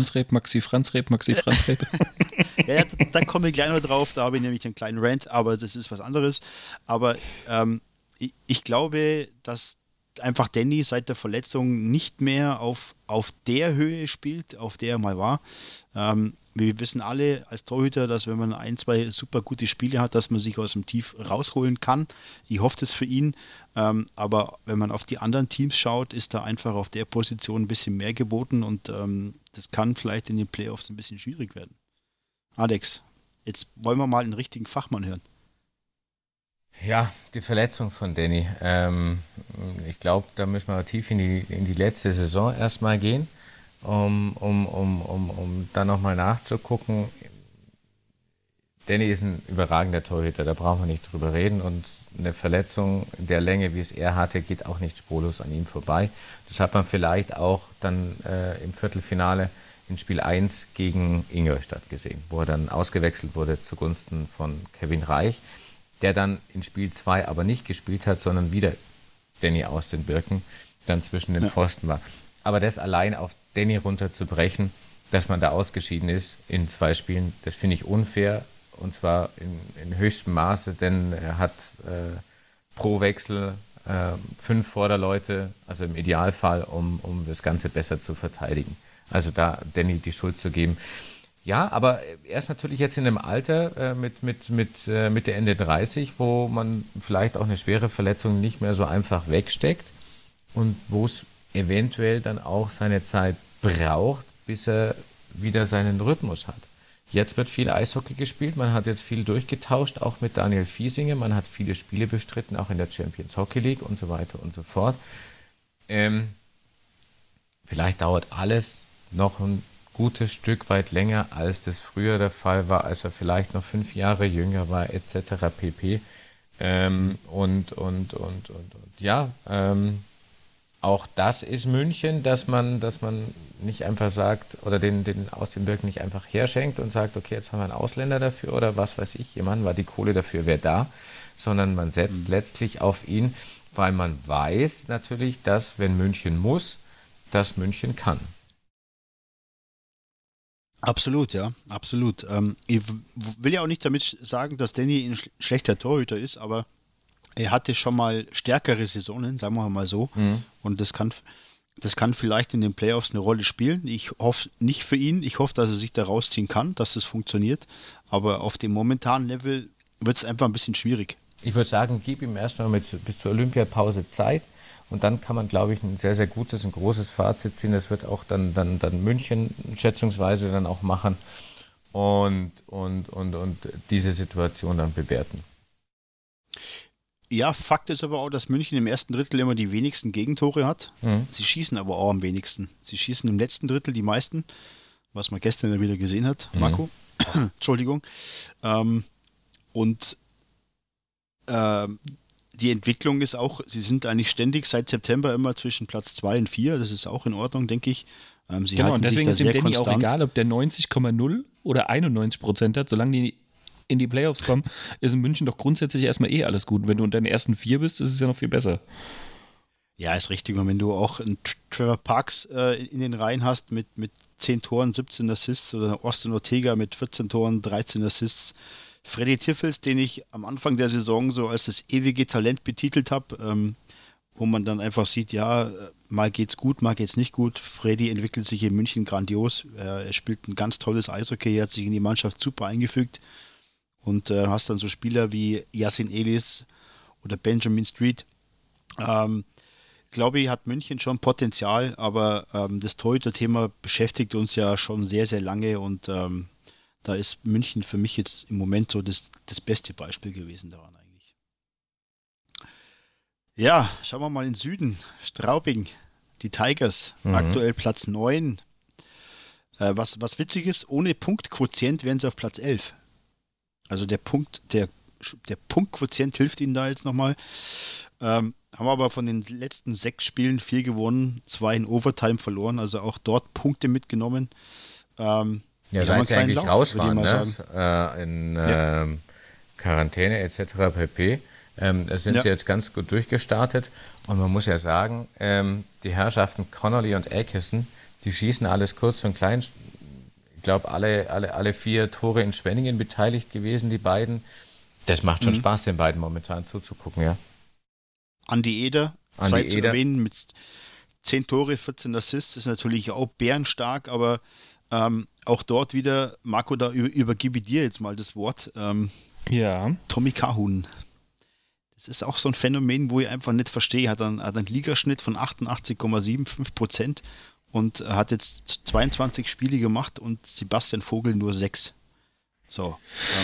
Ja, da komme ich gleich noch drauf, da habe ich nämlich einen kleinen Rant, aber das ist was anderes. Aber ich glaube, dass einfach Danny seit der Verletzung nicht mehr auf der Höhe spielt, auf der er mal war. Wir wissen alle als Torhüter, dass wenn man 1, 2 super gute Spiele hat, dass man sich aus dem Tief rausholen kann. Ich hoffe das für ihn. Aber wenn man auf die anderen Teams schaut, ist da einfach auf der Position ein bisschen mehr geboten und das kann vielleicht in den Playoffs ein bisschen schwierig werden. Alex, jetzt wollen wir mal einen richtigen Fachmann hören. Ja, die Verletzung von Danny. Ich glaube, da müssen wir tief in die letzte Saison erstmal gehen, um dann nochmal nachzugucken. Danny ist ein überragender Torhüter, da brauchen wir nicht drüber reden. Und eine Verletzung der Länge, wie es er hatte, geht auch nicht spurlos an ihm vorbei. Das hat man vielleicht auch dann im Viertelfinale in Spiel 1 gegen Ingolstadt gesehen, wo er dann ausgewechselt wurde zugunsten von Kevin Reich, der dann in Spiel 2 aber nicht gespielt hat, sondern wieder Danny aus den Birken dann zwischen den Pfosten war. Aber das allein auf Danny runterzubrechen, dass man da ausgeschieden ist in 2 Spielen, das finde ich unfair und zwar in höchstem Maße, denn er hat pro Wechsel 5 Vorderleute, also im Idealfall, um das Ganze besser zu verteidigen. Also da Danny die Schuld zu geben. Ja, aber er ist natürlich jetzt in einem Alter mit Mitte, Ende 30, wo man vielleicht auch eine schwere Verletzung nicht mehr so einfach wegsteckt und wo es eventuell dann auch seine Zeit braucht, bis er wieder seinen Rhythmus hat. Jetzt wird viel Eishockey gespielt, man hat jetzt viel durchgetauscht, auch mit Daniel Fiesinger, man hat viele Spiele bestritten, auch in der Champions Hockey League und so weiter und so fort. Vielleicht dauert alles noch ein gutes Stück weit länger, als das früher der Fall war, als er vielleicht noch 5 Jahre jünger war, etc. pp. Auch das ist München, dass man nicht einfach sagt, oder den aus den Birken nicht einfach herschenkt und sagt, okay, jetzt haben wir einen Ausländer dafür oder was weiß ich, jemand, weil die Kohle dafür wäre da, sondern man setzt letztlich auf ihn, weil man weiß natürlich, dass, wenn München muss, dass München kann. Absolut, ja, absolut. Ich will ja auch nicht damit sagen, dass Danny ein schlechter Torhüter ist, aber er hatte schon mal stärkere Saisonen, sagen wir mal so. Und das kann vielleicht in den Playoffs eine Rolle spielen. Ich hoffe nicht für ihn. Ich hoffe, dass er sich da rausziehen kann, dass es funktioniert. Aber auf dem momentanen Level wird es einfach ein bisschen schwierig. Ich würde sagen, gib ihm erstmal bis zur Olympiapause Zeit. Und dann kann man, glaube ich, ein sehr, sehr gutes, ein großes Fazit ziehen. Das wird auch dann München schätzungsweise dann auch machen und diese Situation dann bewerten. Ja, Fakt ist aber auch, dass München im ersten Drittel immer die wenigsten Gegentore hat. Sie schießen aber auch am wenigsten. Sie schießen im letzten Drittel die meisten, was man gestern ja wieder gesehen hat, Marco. Entschuldigung. Und die Entwicklung ist auch, sie sind eigentlich ständig seit September immer zwischen Platz 2 und 4. Das ist auch in Ordnung, denke ich. Sie genau, halten und deswegen sich da ist dem sehr Danny konstant. auch egal, ob der 90,0 oder 91% hat. Solange die in die Playoffs kommen, ist in München doch grundsätzlich erstmal alles gut. Und wenn du unter den ersten 4 bist, ist es ja noch viel besser. Ja, ist richtig. Und wenn du auch einen Trevor Parks in den Reihen hast mit 10 Toren, 17 Assists oder Austin Ortega mit 14 Toren, 13 Assists, Freddy Tiffels, den ich am Anfang der Saison so als das ewige Talent betitelt habe, wo man dann einfach sieht, ja, mal geht's gut, mal geht's nicht gut. Freddy entwickelt sich in München grandios. Er spielt ein ganz tolles Eishockey, er hat sich in die Mannschaft super eingefügt. Und hast dann so Spieler wie Yassin Elis oder Benjamin Street. Glaube ich, hat München schon Potenzial, aber das Torhüter-Thema beschäftigt uns ja schon sehr, sehr lange und da ist München für mich jetzt im Moment so das beste Beispiel gewesen daran eigentlich. Ja, schauen wir mal in den Süden. Straubing, die Tigers, aktuell Platz 9. Was witzig ist, ohne Punktquotient wären sie auf Platz 11. Also der Punktquotient hilft ihnen da jetzt nochmal. Haben aber von den letzten 6 Spielen 4 gewonnen, 2 in Overtime verloren, also auch dort Punkte mitgenommen. Ja, seit sie eigentlich raus waren, in Ja. Quarantäne etc. pp. Da sind sie jetzt ganz gut durchgestartet und man muss ja sagen, die Herrschaften Connolly und Atkinson, die schießen alles kurz und klein. Ich glaube, alle 4 Tore in Schwenningen beteiligt gewesen, die beiden. Das macht schon Spaß, den beiden momentan zuzugucken, ja. Andi Eder, sei zu erwähnen, mit 10 Tore, 14 Assists, ist natürlich auch bärenstark, aber auch dort wieder, Marco, da übergebe ich dir jetzt mal das Wort. Ja. Tommy Kahun. Das ist auch so ein Phänomen, wo ich einfach nicht verstehe. Hat einen Ligaschnitt von 88,75% und hat jetzt 22 Spiele gemacht und Sebastian Vogel nur 6. So.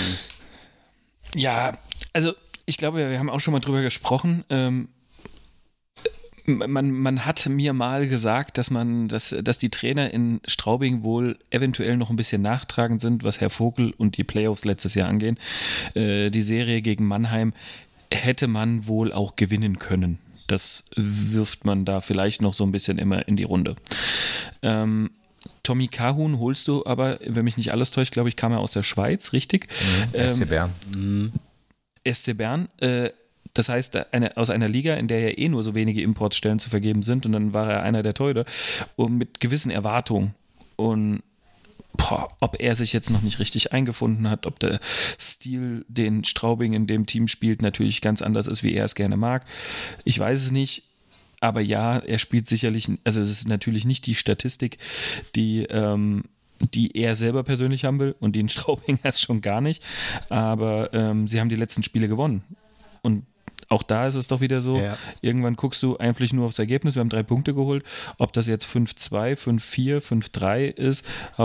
Ja, also ich glaube, wir haben auch schon mal drüber gesprochen. Man hat mir mal gesagt, dass die Trainer in Straubing wohl eventuell noch ein bisschen nachtragend sind, was Herr Vogel und die Playoffs letztes Jahr angehen. Die Serie gegen Mannheim hätte man wohl auch gewinnen können. Das wirft man da vielleicht noch so ein bisschen immer in die Runde. Tommy Kahun holst du aber, wenn mich nicht alles täuscht, glaube ich, kam er aus der Schweiz, richtig? SC Bern. SC Bern, das heißt, aus einer Liga, in der ja eh nur so wenige Importstellen zu vergeben sind, und dann war er einer der Torhüter und mit gewissen Erwartungen. Und ob er sich jetzt noch nicht richtig eingefunden hat, ob der Stil, den Straubing in dem Team spielt, natürlich ganz anders ist, wie er es gerne mag. Ich weiß es nicht, aber ja, er spielt sicherlich, also es ist natürlich nicht die Statistik, die er selber persönlich haben will, und die in Straubing erst schon gar nicht, aber sie haben die letzten Spiele gewonnen. Und auch da ist es doch wieder so, irgendwann guckst du einfach nur aufs Ergebnis, wir haben 3 Punkte geholt, ob das jetzt 5-2, 5-4, 5-3 ist,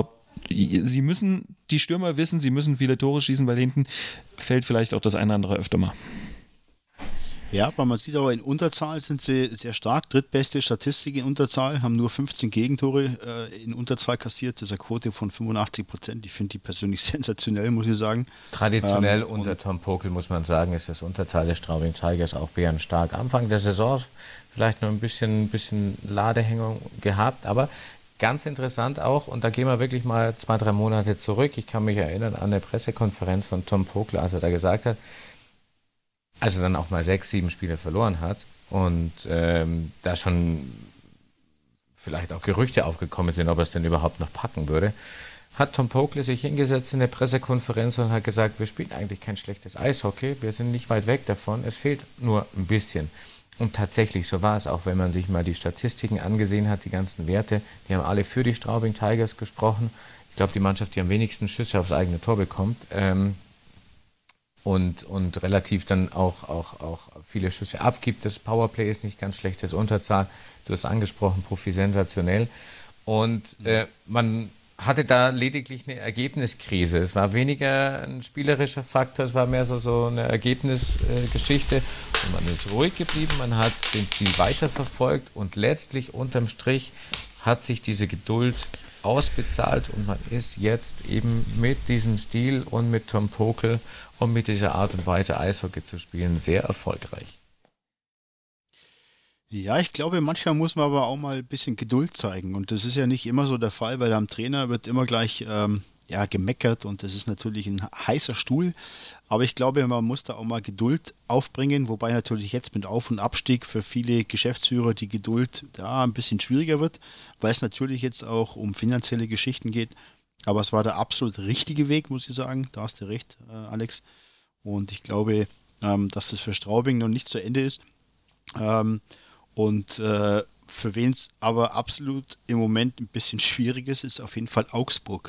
die Stürmer wissen, sie müssen viele Tore schießen, weil hinten fällt vielleicht auch das eine oder andere öfter mal. Ja, aber man sieht aber, in Unterzahl sind sie sehr stark. Drittbeste Statistik in Unterzahl, haben nur 15 Gegentore in Unterzahl kassiert. Das ist eine Quote von 85%. Ich finde die persönlich sensationell, muss ich sagen. Traditionell unter Tom Pokel, muss man sagen, ist das Unterzahl der Straubing Tigers auch bärenstark. Anfang der Saison vielleicht noch ein bisschen Ladehängung gehabt, aber ganz interessant auch, und da gehen wir wirklich mal 2-3 Monate zurück. Ich kann mich erinnern an eine Pressekonferenz von Tom Pokel, als er da gesagt hat, als er dann auch mal 6-7 Spiele verloren hat und da schon vielleicht auch Gerüchte aufgekommen sind, ob er es denn überhaupt noch packen würde, hat Tom Pokel sich hingesetzt in der Pressekonferenz und hat gesagt, wir spielen eigentlich kein schlechtes Eishockey, wir sind nicht weit weg davon, es fehlt nur ein bisschen. Und tatsächlich, so war es auch, wenn man sich mal die Statistiken angesehen hat, die ganzen Werte, die haben alle für die Straubing Tigers gesprochen. Ich glaube, die Mannschaft, die am wenigsten Schüsse aufs eigene Tor bekommt, und relativ dann auch viele Schüsse abgibt. Das Powerplay ist nicht ganz schlecht, das Unterzahl, du hast angesprochen, Profi sensationell. Und man hatte da lediglich eine Ergebniskrise. Es war weniger ein spielerischer Faktor, es war mehr so eine Ergebnisgeschichte. Und man ist ruhig geblieben, man hat den Stil weiterverfolgt und letztlich unterm Strich hat sich diese Geduld ausbezahlt und man ist jetzt eben mit diesem Stil und mit Tom Pokel und mit dieser Art und Weise Eishockey zu spielen sehr erfolgreich. Ja, ich glaube, manchmal muss man aber auch mal ein bisschen Geduld zeigen. Und das ist ja nicht immer so der Fall, weil am Trainer wird immer gleich gemeckert und das ist natürlich ein heißer Stuhl. Aber ich glaube, man muss da auch mal Geduld aufbringen, wobei natürlich jetzt mit Auf- und Abstieg für viele Geschäftsführer die Geduld ein bisschen schwieriger wird, weil es natürlich jetzt auch um finanzielle Geschichten geht. Aber es war der absolut richtige Weg, muss ich sagen. Da hast du recht, Alex. Und ich glaube, dass das für Straubing noch nicht zu Ende ist. Für wen es aber absolut im Moment ein bisschen schwierig ist auf jeden Fall Augsburg.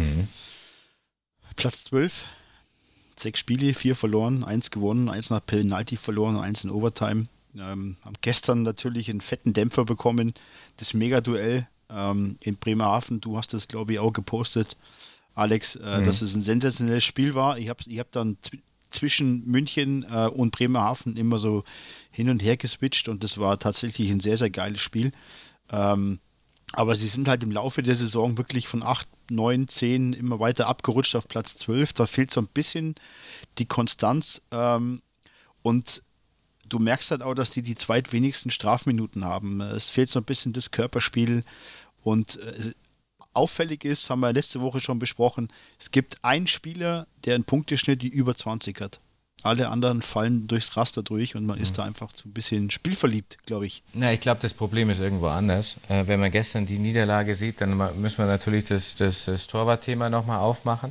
Platz 12, 6 Spiele, 4 verloren, 1 gewonnen, 1 nach Penalty verloren, 1 in Overtime. Haben gestern natürlich einen fetten Dämpfer bekommen, das Megaduell in Bremerhaven. Du hast das, glaube ich, auch gepostet, Alex, dass es ein sensationelles Spiel war. Ich hab dann zwischen München und Bremerhaven immer so hin und her geswitcht und das war tatsächlich ein sehr, sehr geiles Spiel. Aber sie sind halt im Laufe der Saison wirklich von 8, 9, 10 immer weiter abgerutscht auf Platz 12. Da fehlt so ein bisschen die Konstanz und du merkst halt auch, dass die zweitwenigsten Strafminuten haben. Es fehlt so ein bisschen das Körperspiel und auffällig ist, haben wir letzte Woche schon besprochen, es gibt einen Spieler, der einen Punkteschnitt die über 20 hat. Alle anderen fallen durchs Raster durch und man ist da einfach so ein bisschen spielverliebt, glaube ich. Na, ich glaube, das Problem ist irgendwo anders. Wenn man gestern die Niederlage sieht, dann müssen wir natürlich das Torwartthema nochmal aufmachen.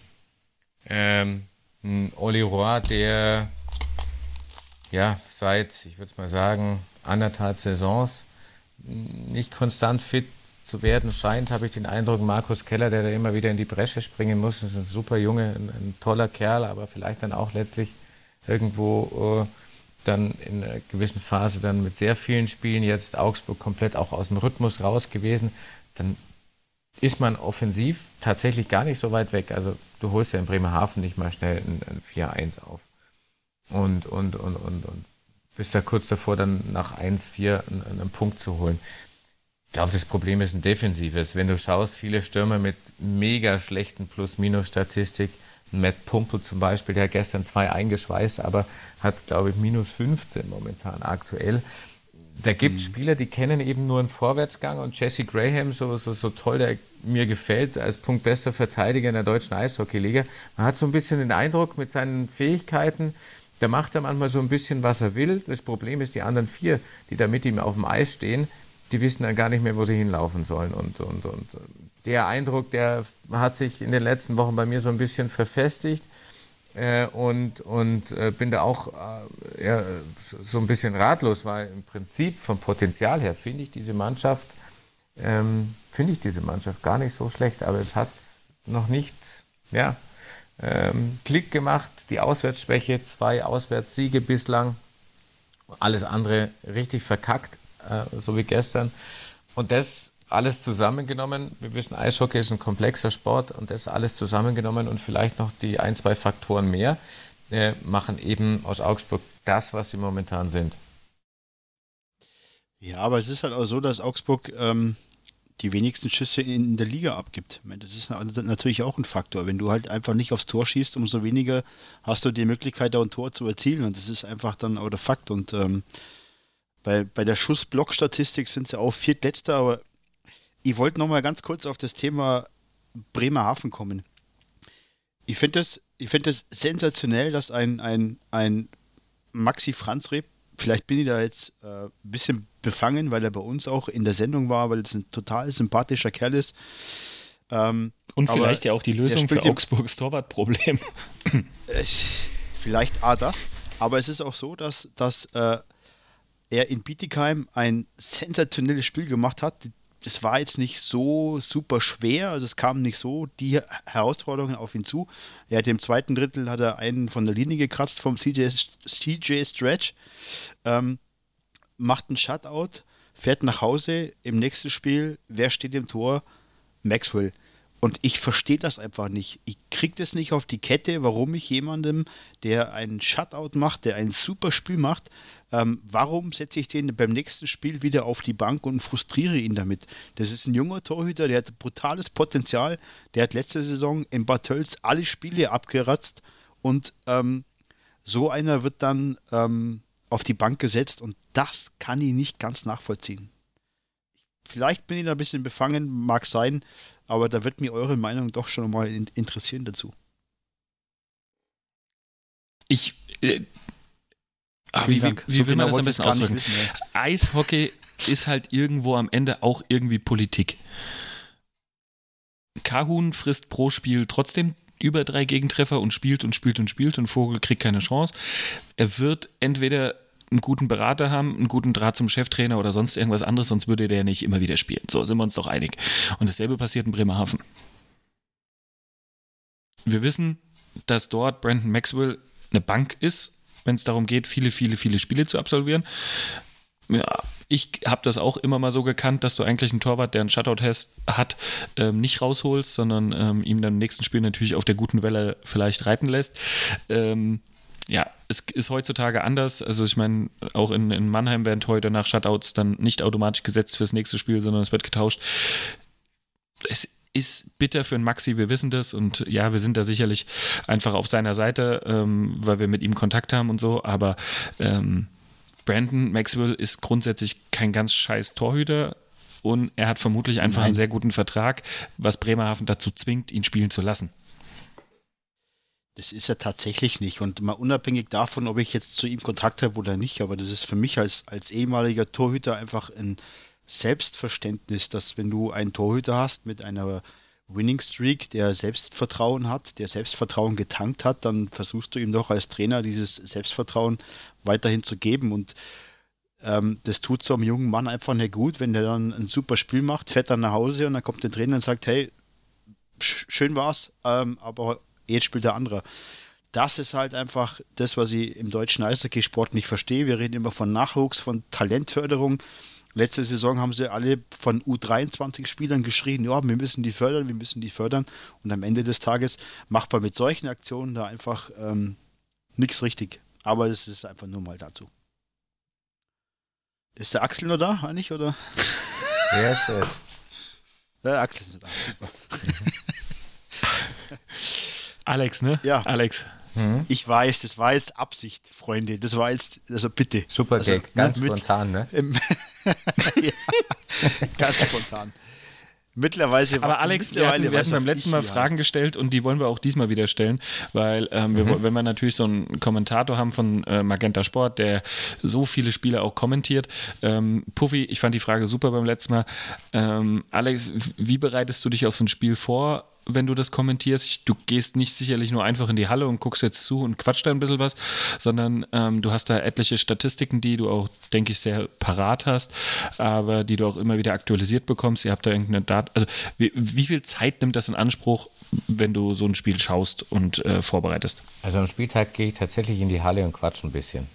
Oli Roy, der seit, ich würde es mal sagen, 1,5 Saisons nicht konstant fit zu werden scheint, habe ich den Eindruck, Markus Keller, der da immer wieder in die Bresche springen muss, ist ein super Junge, ein toller Kerl, aber vielleicht dann auch letztlich irgendwo dann in einer gewissen Phase dann mit sehr vielen Spielen jetzt Augsburg komplett auch aus dem Rhythmus raus gewesen, dann ist man offensiv tatsächlich gar nicht so weit weg. Also du holst ja in Bremerhaven nicht mal schnell ein 4-1 auf und bist da kurz davor, dann nach 1-4 einen Punkt zu holen. Ich glaube, das Problem ist ein defensives. Wenn du schaust, viele Stürmer mit mega schlechten Plus-Minus-Statistik, Matt Pumpel zum Beispiel, der hat gestern 2 eingeschweißt, aber hat, glaube ich, minus 15 momentan aktuell. Da gibt es Spieler, die kennen eben nur einen Vorwärtsgang und Jesse Graham, so toll der mir gefällt, als punktbester Verteidiger in der deutschen Eishockeyliga. Man hat so ein bisschen den Eindruck, mit seinen Fähigkeiten, da macht er manchmal so ein bisschen, was er will. Das Problem ist, die anderen 4, die da mit ihm auf dem Eis stehen, die wissen dann gar nicht mehr, wo sie hinlaufen sollen. Und der Eindruck, der hat sich in den letzten Wochen bei mir so ein bisschen verfestigt und bin da auch so ein bisschen ratlos, weil im Prinzip vom Potenzial her finde ich diese Mannschaft gar nicht so schlecht, aber es hat noch nicht Klick gemacht. Die Auswärtsschwäche, 2 Auswärtssiege bislang, alles andere richtig verkackt. So wie gestern. Und das alles zusammengenommen, wir wissen, Eishockey ist ein komplexer Sport und das alles zusammengenommen und vielleicht noch die 1, 2 Faktoren mehr, machen eben aus Augsburg das, was sie momentan sind. Ja, aber es ist halt auch so, dass Augsburg die wenigsten Schüsse in der Liga abgibt. Ich meine, das ist natürlich auch ein Faktor. Wenn du halt einfach nicht aufs Tor schießt, umso weniger hast du die Möglichkeit, da ein Tor zu erzielen und das ist einfach dann auch der Fakt und bei der Schuss-Block-Statistik sind sie auch viertletzter, aber ich wollte noch mal ganz kurz auf das Thema Bremerhaven kommen. Ich finde das sensationell, dass ein Maxi Franzreb, vielleicht bin ich da jetzt ein bisschen befangen, weil er bei uns auch in der Sendung war, weil es ein total sympathischer Kerl ist. Und vielleicht ja auch die Lösung für Augsburgs Torwartproblem. Vielleicht das, aber es ist auch so, dass er in Bietigheim ein sensationelles Spiel gemacht hat. Das war jetzt nicht so super schwer, also es kamen nicht so die Herausforderungen auf ihn zu. Er hat im zweiten Drittel einen von der Linie gekratzt vom CJ Stretch, macht einen Shutout, fährt nach Hause, im nächsten Spiel, wer steht im Tor? Maxwell. Und ich verstehe das einfach nicht. Ich kriege das nicht auf die Kette, warum ich jemandem, der einen Shutout macht, der ein super Spiel macht, warum setze ich den beim nächsten Spiel wieder auf die Bank und frustriere ihn damit? Das ist ein junger Torhüter, der hat brutales Potenzial, der hat letzte Saison in Bad Tölz alle Spiele abgeratzt und so einer wird dann auf die Bank gesetzt und das kann ich nicht ganz nachvollziehen. Vielleicht bin ich da ein bisschen befangen, mag sein, aber da wird mir eure Meinung doch schon mal interessieren dazu. Wie will man das am besten ausdrücken? Eishockey ist halt irgendwo am Ende auch irgendwie Politik. Kahun frisst pro Spiel trotzdem über 3 Gegentreffer und spielt und Vogel kriegt keine Chance. Er wird entweder einen guten Berater haben, einen guten Draht zum Cheftrainer oder sonst irgendwas anderes, sonst würde der nicht immer wieder spielen. So, sind wir uns doch einig. Und dasselbe passiert in Bremerhaven. Wir wissen, dass dort Brandon Maxwell eine Bank ist, wenn es darum geht, viele Spiele zu absolvieren. Ja, ich habe das auch immer mal so gekannt, dass du eigentlich einen Torwart, der einen Shutout hat, nicht rausholst, sondern ihm dann im nächsten Spiel natürlich auf der guten Welle vielleicht reiten lässt. Ja, es ist heutzutage anders. Also ich meine, auch in Mannheim werden Torhüter nach Shutouts dann nicht automatisch gesetzt fürs nächste Spiel, sondern es wird getauscht. Es ist bitter für einen Maxi, wir wissen das und ja, wir sind da sicherlich einfach auf seiner Seite, weil wir mit ihm Kontakt haben und so, aber Brandon Maxwell ist grundsätzlich kein ganz scheiß Torhüter und er hat vermutlich einfach einen sehr guten Vertrag, was Bremerhaven dazu zwingt, ihn spielen zu lassen. Das ist er tatsächlich nicht. Und mal unabhängig davon, ob ich jetzt zu ihm Kontakt habe oder nicht, aber das ist für mich als ehemaliger Torhüter einfach ein Selbstverständnis, dass wenn du einen Torhüter hast mit einer Winning Streak, der Selbstvertrauen hat, der Selbstvertrauen getankt hat, dann versuchst du ihm doch als Trainer dieses Selbstvertrauen weiterhin zu geben. Und das tut so einem jungen Mann einfach nicht gut, wenn der dann ein super Spiel macht, fährt dann nach Hause und dann kommt der Trainer und sagt, hey, schön war's, aber jetzt spielt der andere. Das ist halt einfach das, was ich im deutschen Eishockey-Sport nicht verstehe. Wir reden immer von Nachwuchs, von Talentförderung. Letzte Saison haben sie alle von U23-Spielern geschrien, ja, wir müssen die fördern. Und am Ende des Tages macht man mit solchen Aktionen da einfach nichts richtig. Aber es ist einfach nur mal dazu. Ist der Axel noch da eigentlich, oder? Ja, ist der. Der Axel ist noch da, super. Alex, ne? Ja. Alex. Ich weiß, das war jetzt Absicht, Freunde. Das war jetzt, also bitte. Super also, Gag, ganz spontan, ne? Ja, ganz spontan. Mittlerweile. Aber Alex, wir hatten beim letzten Mal Fragen gestellt und die wollen wir auch diesmal wieder stellen, weil wenn wir natürlich so einen Kommentator haben von Magenta Sport, der so viele Spiele auch kommentiert. Puffy, ich fand die Frage super beim letzten Mal. Alex, wie bereitest du dich auf so ein Spiel vor, wenn du das kommentierst? Du gehst nicht sicherlich nur einfach in die Halle und guckst jetzt zu und quatscht da ein bisschen was, sondern du hast da etliche Statistiken, die du auch, denke ich, sehr parat hast, aber die du auch immer wieder aktualisiert bekommst. Ihr habt da irgendeine Daten. Also wie viel Zeit nimmt das in Anspruch, wenn du so ein Spiel schaust und vorbereitest? Also am Spieltag gehe ich tatsächlich in die Halle und quatsche ein bisschen.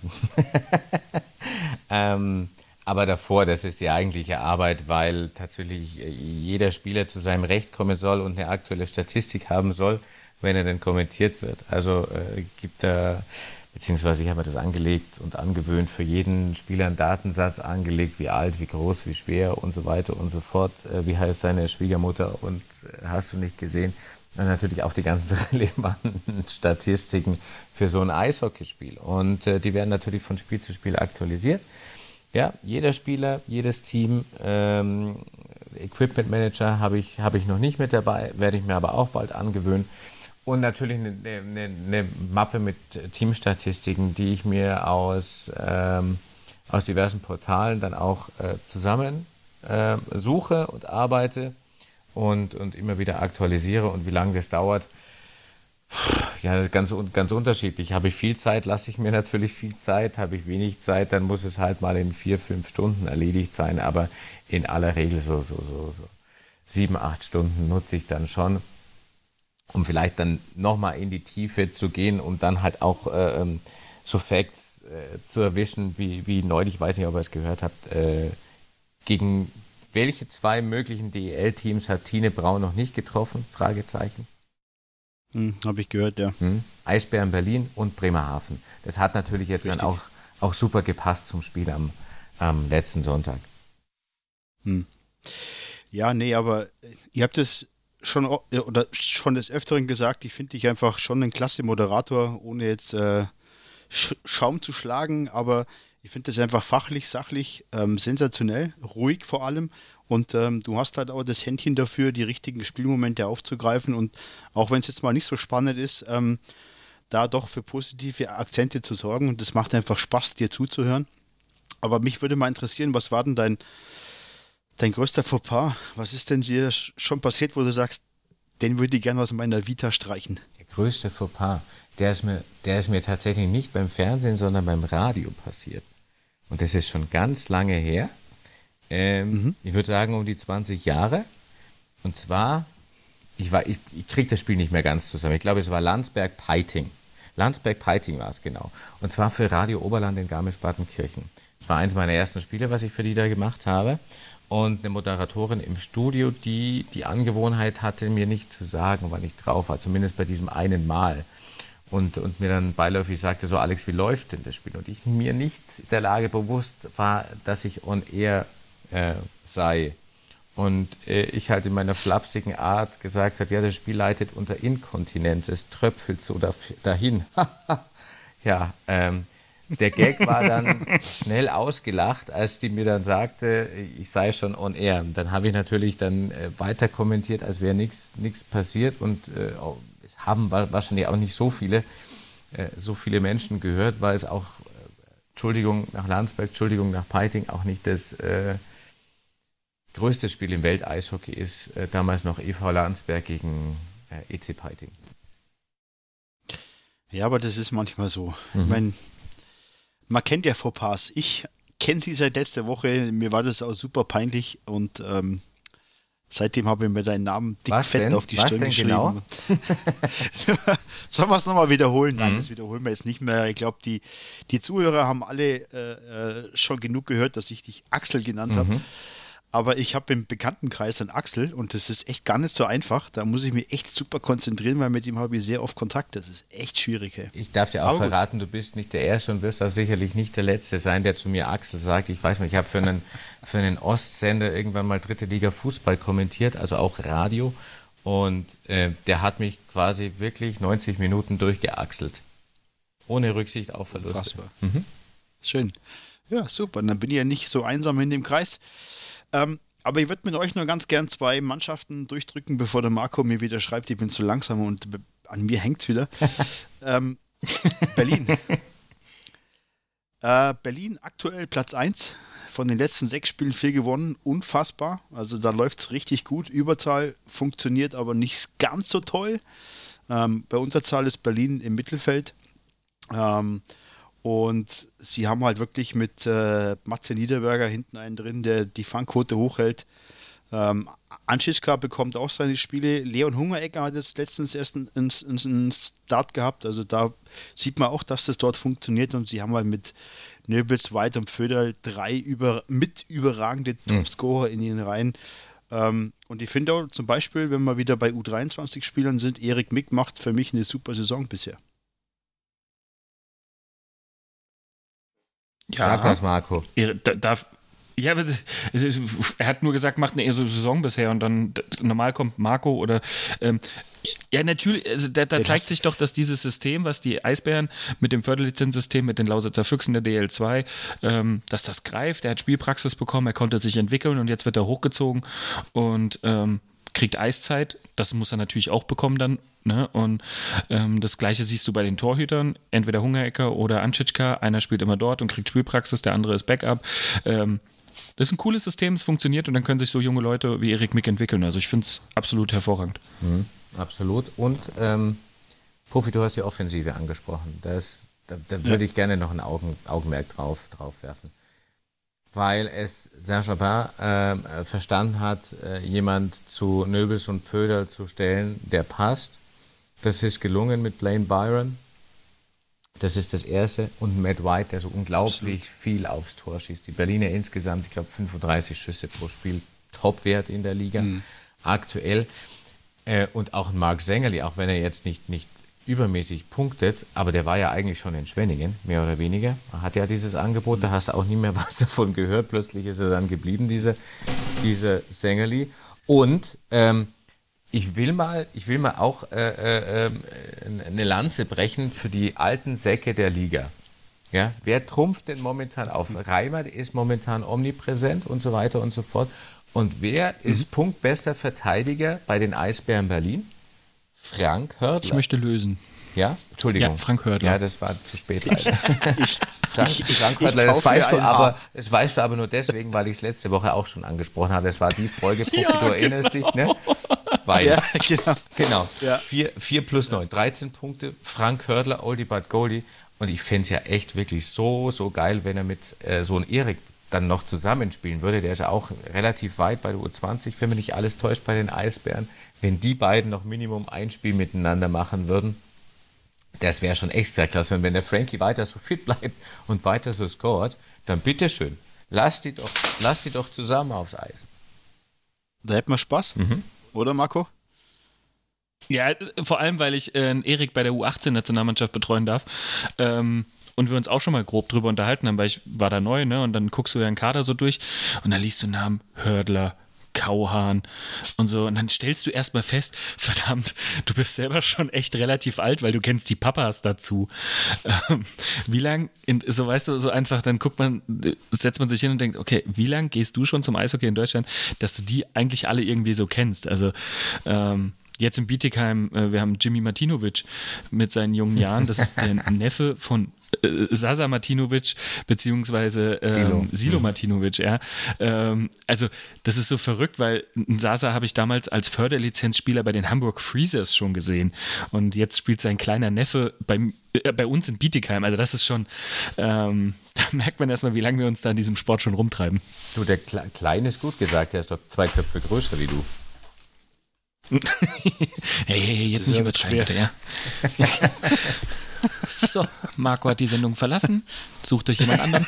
Aber davor, das ist die eigentliche Arbeit, weil tatsächlich jeder Spieler zu seinem Recht kommen soll und eine aktuelle Statistik haben soll, wenn er denn kommentiert wird. Also gibt da, beziehungsweise ich habe mir das angelegt und angewöhnt, für jeden Spieler einen Datensatz angelegt, wie alt, wie groß, wie schwer und so weiter und so fort. Wie heißt seine Schwiegermutter und hast du nicht gesehen? Und natürlich auch die ganzen relevanten Statistiken für so ein Eishockeyspiel. Und die werden natürlich von Spiel zu Spiel aktualisiert. Ja, jeder Spieler, jedes Team, Equipment Manager habe ich noch nicht mit dabei, werde ich mir aber auch bald angewöhnen. Und natürlich eine Mappe mit Teamstatistiken, die ich mir aus diversen Portalen dann auch zusammen suche und arbeite und immer wieder aktualisiere. Und wie lange das dauert, ja, ganz unterschiedlich. Habe ich viel Zeit, lasse ich mir natürlich viel Zeit. Habe ich wenig Zeit, dann muss es halt mal in 4-5 Stunden erledigt sein. Aber in aller Regel so 7-8 Stunden nutze ich dann schon, um vielleicht dann nochmal in die Tiefe zu gehen, um dann halt auch so Facts zu erwischen, wie neulich, ich weiß nicht, ob ihr es gehört habt, gegen welche 2 möglichen DEL-Teams hat Tine Braun noch nicht getroffen? Fragezeichen. Habe ich gehört, ja. Eisbären Berlin und Bremerhaven. Das hat natürlich jetzt Richtig. dann auch auch super gepasst zum Spiel am letzten Sonntag. Ja, nee, aber ihr habt es schon des Öfteren gesagt, ich finde dich einfach schon ein klasse Moderator, ohne jetzt Schaum zu schlagen, aber ich finde das einfach fachlich, sachlich, sensationell, ruhig vor allem und du hast halt auch das Händchen dafür, die richtigen Spielmomente aufzugreifen und auch wenn es jetzt mal nicht so spannend ist, da doch für positive Akzente zu sorgen und das macht einfach Spaß, dir zuzuhören. Aber mich würde mal interessieren, was war denn dein größter Fauxpas? Was ist denn dir schon passiert, wo du sagst, den würde ich gerne aus meiner Vita streichen? Der größte Fauxpas, der ist mir tatsächlich nicht beim Fernsehen, sondern beim Radio passiert. Und das ist schon ganz lange her. Ich würde sagen um die 20 Jahre. Und zwar, ich kriege das Spiel nicht mehr ganz zusammen. Ich glaube, es war Landsberg-Peiting. Landsberg-Peiting war es genau. Und zwar für Radio Oberland in Garmisch-Partenkirchen. Das war eines meiner ersten Spiele, was ich für die da gemacht habe. Und eine Moderatorin im Studio, die Angewohnheit hatte, mir nicht zu sagen, wann ich drauf war. Zumindest bei diesem einen Mal. Und mir dann beiläufig sagte, so Alex, wie läuft denn das Spiel? Und ich mir nicht der Lage bewusst war, dass ich on air sei. Und ich halt in meiner flapsigen Art gesagt habe, ja, das Spiel leidet unter Inkontinenz, es tröpfelt so dahin. Ja, der Gag war dann schnell ausgelacht, als die mir dann sagte, ich sei schon on air. Und dann habe ich natürlich dann weiter kommentiert, als wäre nichts passiert. Und es haben wahrscheinlich auch nicht so viele Menschen gehört, weil es auch, Entschuldigung nach Landsberg, Entschuldigung nach Peiting, auch nicht das größte Spiel im Welteishockey ist. Damals noch EV Landsberg gegen EC Peiting. Ja, aber das ist manchmal so. Ich meine, man kennt ja Fauxpas. Ich kenne sie seit letzter Woche. Mir war das auch super peinlich und seitdem habe ich mir deinen Namen dick fett auf die Stirn geschrieben. Genau? Sollen wir es nochmal wiederholen? Nein, das wiederholen wir jetzt nicht mehr. Ich glaube, die Zuhörer haben alle schon genug gehört, dass ich dich Axel genannt habe. Aber ich habe im Bekanntenkreis einen Axel und das ist echt gar nicht so einfach. Da muss ich mich echt super konzentrieren, weil mit ihm habe ich sehr oft Kontakt. Das ist echt schwierig. Hey. Ich darf dir auch verraten, du bist nicht der Erste und wirst auch sicherlich nicht der Letzte sein, der zu mir Axel sagt. Ich weiß nicht, ich habe für einen Ostsender irgendwann mal 3. Liga Fußball kommentiert, also auch Radio. Und der hat mich quasi wirklich 90 Minuten durchgeaxelt. Ohne Rücksicht auf Verluste. Schön. Ja, super. Und dann bin ich ja nicht so einsam in dem Kreis. Aber ich würde mit euch nur ganz gern 2 Mannschaften durchdrücken, bevor der Marco mir wieder schreibt, ich bin zu langsam und an mir hängt es wieder. Berlin. Berlin aktuell Platz 1. Von den letzten 6 Spielen 4 gewonnen. Unfassbar. Also da läuft es richtig gut. Überzahl funktioniert aber nicht ganz so toll. Bei Unterzahl ist Berlin im Mittelfeld. Und sie haben halt wirklich mit Matze Niederberger hinten einen drin, der die Fangquote hochhält. Anschiska bekommt auch seine Spiele. Leon Hungerecker hat jetzt letztens erst einen Start gehabt. Also da sieht man auch, dass das dort funktioniert. Und sie haben halt mit Nöbels, White und Föderl 3 überragende Topscorer in ihren Reihen. Und ich finde auch zum Beispiel, wenn wir wieder bei U23-Spielern sind, Erik Mick macht für mich eine super Saison bisher. Ja. Sag was, Marco. Er hat nur gesagt, macht eine Saison bisher und dann normal kommt Marco oder ja, natürlich, also da zeigt sich doch, dass dieses System, was die Eisbären mit dem Förderlizenzsystem, mit den Lausitzer Füchsen der DL2, dass das greift. Er hat Spielpraxis bekommen, er konnte sich entwickeln und jetzt wird er hochgezogen und kriegt Eiszeit. Das muss er natürlich auch bekommen dann. Ne? Und das Gleiche siehst du bei den Torhütern. Entweder Hungerecker oder Anschitschka. Einer spielt immer dort und kriegt Spielpraxis, der andere ist Backup. Das ist ein cooles System, es funktioniert und dann können sich so junge Leute wie Erik Mick entwickeln. Also ich finde es absolut hervorragend. Absolut. Und Profi, du hast die Offensive angesprochen. Da würde ich gerne noch ein Augenmerk drauf werfen. Weil es Saint-Gobain verstanden hat, jemand zu Nöbels und Föderl zu stellen, der passt. Das ist gelungen mit Blaine Byron. Das ist das Erste. Und Matt White, der so unglaublich viel aufs Tor schießt. Die Berliner insgesamt, ich glaube, 35 Schüsse pro Spiel. Topwert in der Liga aktuell. Und auch Marc Sängerli, auch wenn er jetzt nicht übermäßig punktet, aber der war ja eigentlich schon in Schwenningen, mehr oder weniger. Er hat ja dieses Angebot, da hast du auch nie mehr was davon gehört. Plötzlich ist er dann geblieben, dieser Sängerli. Und ich will mal auch eine Lanze brechen für die alten Säcke der Liga. Ja, wer trumpft denn momentan auf? Reimer ist momentan omnipräsent und so weiter und so fort. Und wer ist punktbester Verteidiger bei den Eisbären Berlin? Frank Hördler. Ich möchte lösen. Ja, Entschuldigung. Ja, Frank Hördler. Ja, das war zu spät leider. Frank Hördler, das weißt du aber nur deswegen, weil ich es letzte Woche auch schon angesprochen habe. Das war die Folge, Puffi, du erinnerst dich, ne? Weil, Ja, genau. Genau. Ja. 4 plus 9, 13 Punkte. Frank Hördler, Oldie but Goldie. Und ich fände es ja echt wirklich so geil, wenn er mit so einem Erik dann noch zusammenspielen würde. Der ist ja auch relativ weit bei der U20, wenn mich nicht alles täuscht, bei den Eisbären. Wenn die beiden noch Minimum ein Spiel miteinander machen würden, das wäre schon extra klasse. Und wenn der Frankie weiter so fit bleibt und weiter so scoret, dann bitteschön, lass die doch zusammen aufs Eis. Da hätten wir Spaß, oder Marco? Ja, vor allem, weil ich Erik bei der U18-Nationalmannschaft betreuen darf. Und wir uns auch schon mal grob drüber unterhalten haben, weil ich war da neu, ne? Und dann guckst du ja einen Kader so durch und dann liest du Namen Hördler, Kauhahn und so. Und dann stellst du erstmal fest, verdammt, du bist selber schon echt relativ alt, weil du kennst die Papas dazu. Wie lang, so weißt du, so einfach, dann setzt man sich hin und denkt, okay, wie lang gehst du schon zum Eishockey in Deutschland, dass du die eigentlich alle irgendwie so kennst? Also, jetzt in Bietigheim, wir haben Jimmy Martinovic mit seinen jungen Jahren. Das ist der Neffe von Sasa Martinovic beziehungsweise Silo Martinovic. Ja. Also das ist so verrückt, weil Sasa habe ich damals als Förderlizenzspieler bei den Hamburg Freezers schon gesehen. Und jetzt spielt sein kleiner Neffe bei uns in Bietigheim. Also das ist schon, da merkt man erstmal, wie lange wir uns da in diesem Sport schon rumtreiben. Du, der Kleine ist gut gesagt, der ist doch 2 Köpfe größer wie du. Hey, jetzt nicht übertreiben, bitte, ja. So, Marco hat die Sendung verlassen. Sucht euch jemand anderen.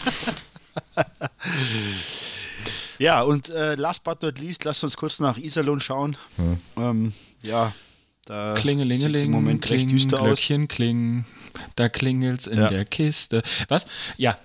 Ja, und last but not least, lasst uns kurz nach Iserlohn schauen. Ja, da Klingelingeling, sieht es im Moment recht düster aus. Glöckchen klingen, da klingelt's in der Kiste. Was? Ja.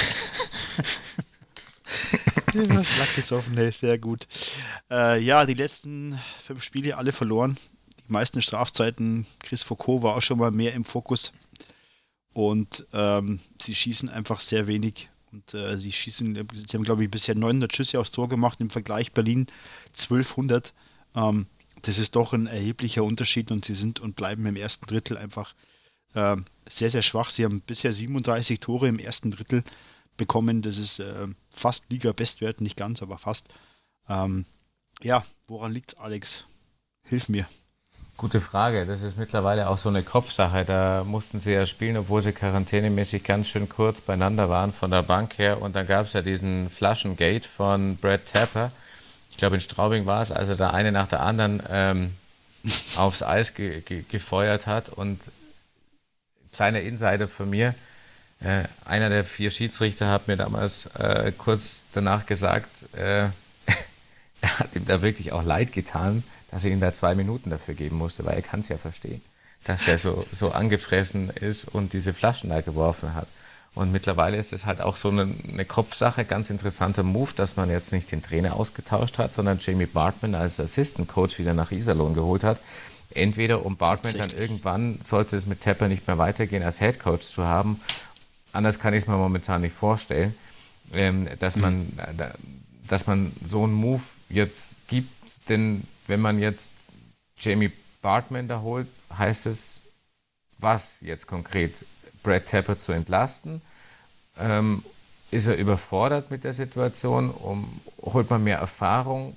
Das Lack ist offen, hey, sehr gut. Ja, die letzten 5 Spiele alle verloren. Die meisten Strafzeiten. Chris Foucault war auch schon mal mehr im Fokus. Und sie schießen einfach sehr wenig. Und sie haben, glaube ich, bisher 900 Schüsse aufs Tor gemacht. Im Vergleich Berlin 1200. Das ist doch ein erheblicher Unterschied. Und sie sind und bleiben im ersten Drittel einfach sehr, sehr schwach. Sie haben bisher 37 Tore im ersten Drittel bekommen. Das ist fast Liga-Bestwert, nicht ganz, aber fast. Ja, woran liegt's, Alex? Hilf mir. Gute Frage. Das ist mittlerweile auch so eine Kopfsache. Da mussten sie ja spielen, obwohl sie quarantänemäßig ganz schön kurz beieinander waren von der Bank her. Und dann gab es ja diesen Flaschengate von Brad Tapper. Ich glaube, in Straubing war es, als er da eine nach der anderen aufs Eis gefeuert hat. Und kleiner Insider von mir, einer der 4 Schiedsrichter hat mir damals kurz danach gesagt, er hat ihm da wirklich auch leid getan, dass er ihm da 2 Minuten dafür geben musste, weil er kann es ja verstehen, dass er so angefressen ist und diese Flaschen da geworfen hat. Und mittlerweile ist es halt auch so eine Kopfsache, ganz interessanter Move, dass man jetzt nicht den Trainer ausgetauscht hat, sondern Jamie Bartman als Assistant Coach wieder nach Iserlohn geholt hat. Entweder um Bartman dann irgendwann, sollte es mit Tapper nicht mehr weitergehen, als Head Coach zu haben. Anders kann ich es mir momentan nicht vorstellen, dass man so einen Move jetzt gibt, denn wenn man jetzt Jamie Bartman da holt, heißt es, was jetzt konkret? Brad Tapper zu entlasten? Ist er überfordert mit der Situation? Holt man mehr Erfahrung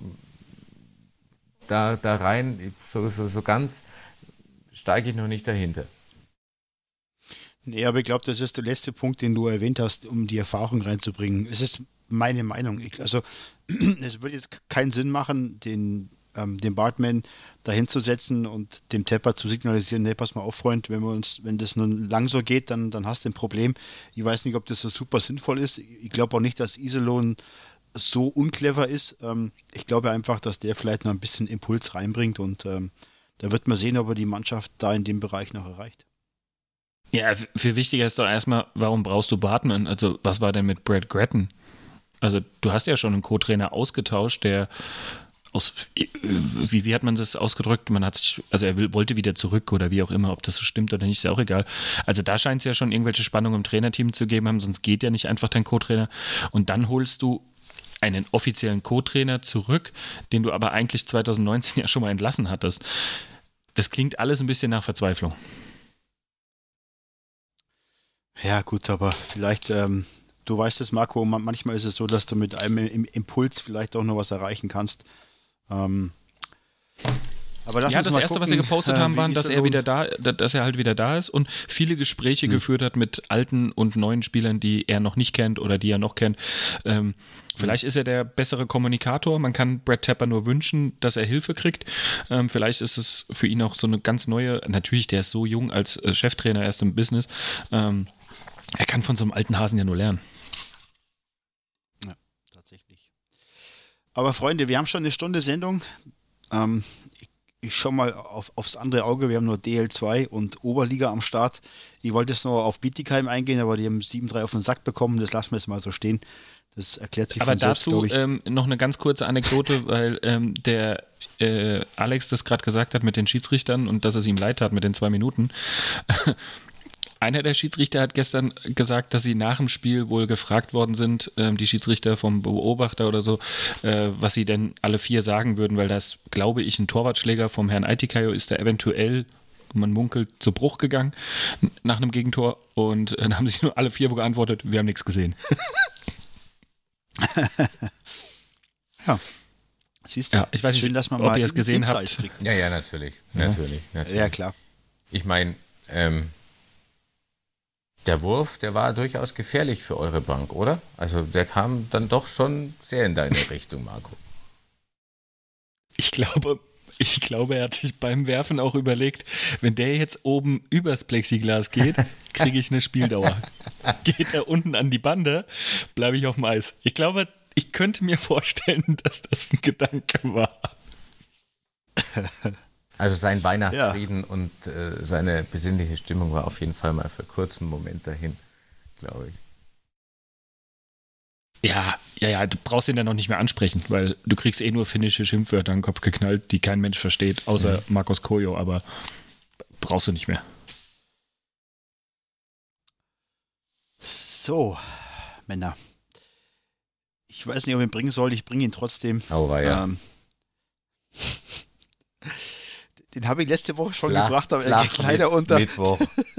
da rein? So ganz steige ich noch nicht dahinter. Nee, aber ich glaube, das ist der letzte Punkt, den du erwähnt hast, um die Erfahrung reinzubringen. Es ist meine Meinung. Es würde jetzt keinen Sinn machen, den Bartman dahin zu setzen und dem Tapper zu signalisieren, nee, pass mal auf, Freund, wenn das nun lang so geht, dann hast du ein Problem. Ich weiß nicht, ob das so super sinnvoll ist. Ich glaube auch nicht, dass Iserlohn so unclever ist. Ich glaube einfach, dass der vielleicht noch ein bisschen Impuls reinbringt und da wird man sehen, ob er die Mannschaft da in dem Bereich noch erreicht. Ja, viel wichtiger ist doch erstmal, warum brauchst du Bartman? Also, was war denn mit Brad Gratton? Also, du hast ja schon einen Co-Trainer ausgetauscht, der wie hat man das ausgedrückt? Er wollte wieder zurück oder wie auch immer, ob das so stimmt oder nicht, ist ja auch egal. Also da scheint es ja schon irgendwelche Spannungen im Trainerteam zu geben haben, sonst geht ja nicht einfach dein Co-Trainer. Und dann holst du einen offiziellen Co-Trainer zurück, den du aber eigentlich 2019 ja schon mal entlassen hattest. Das klingt alles ein bisschen nach Verzweiflung. Ja gut, aber vielleicht, du weißt es, Marco, manchmal ist es so, dass du mit einem Impuls vielleicht auch noch was erreichen kannst. Aber das Erste, was sie gepostet haben, war, dass er halt wieder da ist und viele Gespräche geführt hat mit alten und neuen Spielern, die er noch nicht kennt oder die er noch kennt. Vielleicht ist er der bessere Kommunikator. Man kann Brad Tepper nur wünschen, dass er Hilfe kriegt. Vielleicht ist es für ihn auch so eine ganz neue, natürlich, der ist so jung als Cheftrainer erst im Business. Er kann von so einem alten Hasen ja nur lernen. Ja, tatsächlich. Aber Freunde, wir haben schon eine Stunde Sendung. Ich schaue mal aufs andere Auge. Wir haben nur DL2 und Oberliga am Start. Ich wollte jetzt noch auf Bietigheim eingehen, aber die haben 7-3 auf den Sack bekommen. Das lassen wir jetzt mal so stehen. Das erklärt sich aber von selbst, glaube ich. Aber dazu noch eine ganz kurze Anekdote, weil der Alex das gerade gesagt hat mit den Schiedsrichtern und dass es ihm leid tat mit den 2 Minuten. Einer der Schiedsrichter hat gestern gesagt, dass sie nach dem Spiel wohl gefragt worden sind, die Schiedsrichter vom Beobachter oder so, was sie denn alle 4 sagen würden, weil das, glaube ich, ein Torwartschläger vom Herrn Aitikayo ist, der eventuell, man munkelt, zu Bruch gegangen nach einem Gegentor und dann haben sich nur alle 4 geantwortet, wir haben nichts gesehen. Ja. Siehst du, ja, ich weiß schön, nicht, dass man ob mal ihr es gesehen habt. kriegt. Ja, natürlich. Ja, klar. Ich meine, der Wurf, der war durchaus gefährlich für eure Bank, oder? Also der kam dann doch schon sehr in deine Richtung, Marco. Ich glaube, er hat sich beim Werfen auch überlegt, wenn der jetzt oben übers Plexiglas geht, kriege ich eine Spieldauer. Geht er unten an die Bande, bleibe ich auf dem Eis. Ich glaube, ich könnte mir vorstellen, dass das ein Gedanke war. Also sein Weihnachtsfrieden und seine besinnliche Stimmung war auf jeden Fall mal für einen kurzen Moment dahin, glaube ich. Ja, du brauchst ihn dann noch nicht mehr ansprechen, weil du kriegst nur finnische Schimpfwörter in den Kopf geknallt, die kein Mensch versteht, außer Markus Kojo, aber brauchst du nicht mehr. So, Männer. Ich weiß nicht, ob ich ihn bringen soll, ich bringe ihn trotzdem. Oh, ja. Den habe ich letzte Woche schon gebracht, aber er geht leider unter. Mittwoch.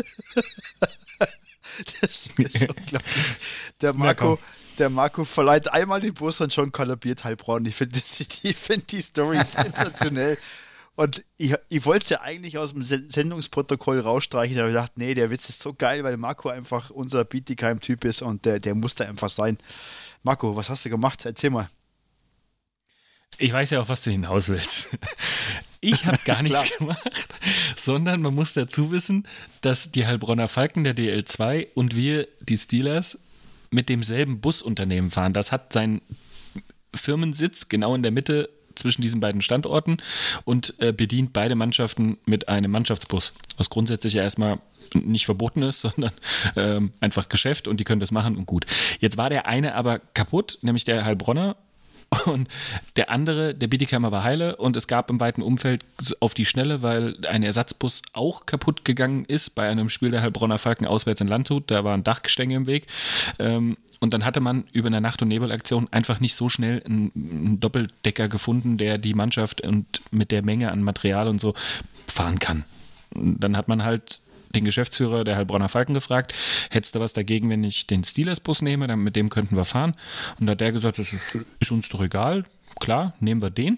Das ist unglaublich. Der Marco verleiht einmal den Bus und schon kollabiert Heilbronn. Ich finde die Story sensationell. Und ich wollte es ja eigentlich aus dem Sendungsprotokoll rausstreichen, aber ich dachte, nee, der Witz ist so geil, weil Marco einfach unser Bietigheim-Typ ist und der muss da einfach sein. Marco, was hast du gemacht? Erzähl mal. Ich weiß ja auch, was du hinaus willst. Ich habe gar nichts gemacht, sondern man muss dazu wissen, dass die Heilbronner Falken der DL2 und wir, die Steelers, mit demselben Busunternehmen fahren. Das hat seinen Firmensitz genau in der Mitte zwischen diesen beiden Standorten und bedient beide Mannschaften mit einem Mannschaftsbus, was grundsätzlich ja erstmal nicht verboten ist, sondern einfach Geschäft und die können das machen und gut. Jetzt war der eine aber kaputt, nämlich der Heilbronner, und der andere, der Bietigheimer, war heile und es gab im weiten Umfeld auf die Schnelle, weil ein Ersatzbus auch kaputt gegangen ist bei einem Spiel der Heilbronner Falken auswärts in Landshut, da war ein Dachgestänge im Weg und dann hatte man über eine Nacht- und Nebelaktion einfach nicht so schnell einen Doppeldecker gefunden, der die Mannschaft und mit der Menge an Material und so fahren kann. Und dann hat man halt den Geschäftsführer der Heilbronner Falken gefragt, hättest du was dagegen, wenn ich den Steelers-Bus nehme, dann mit dem könnten wir fahren. Und da hat der gesagt, das ist uns doch egal, klar, nehmen wir den.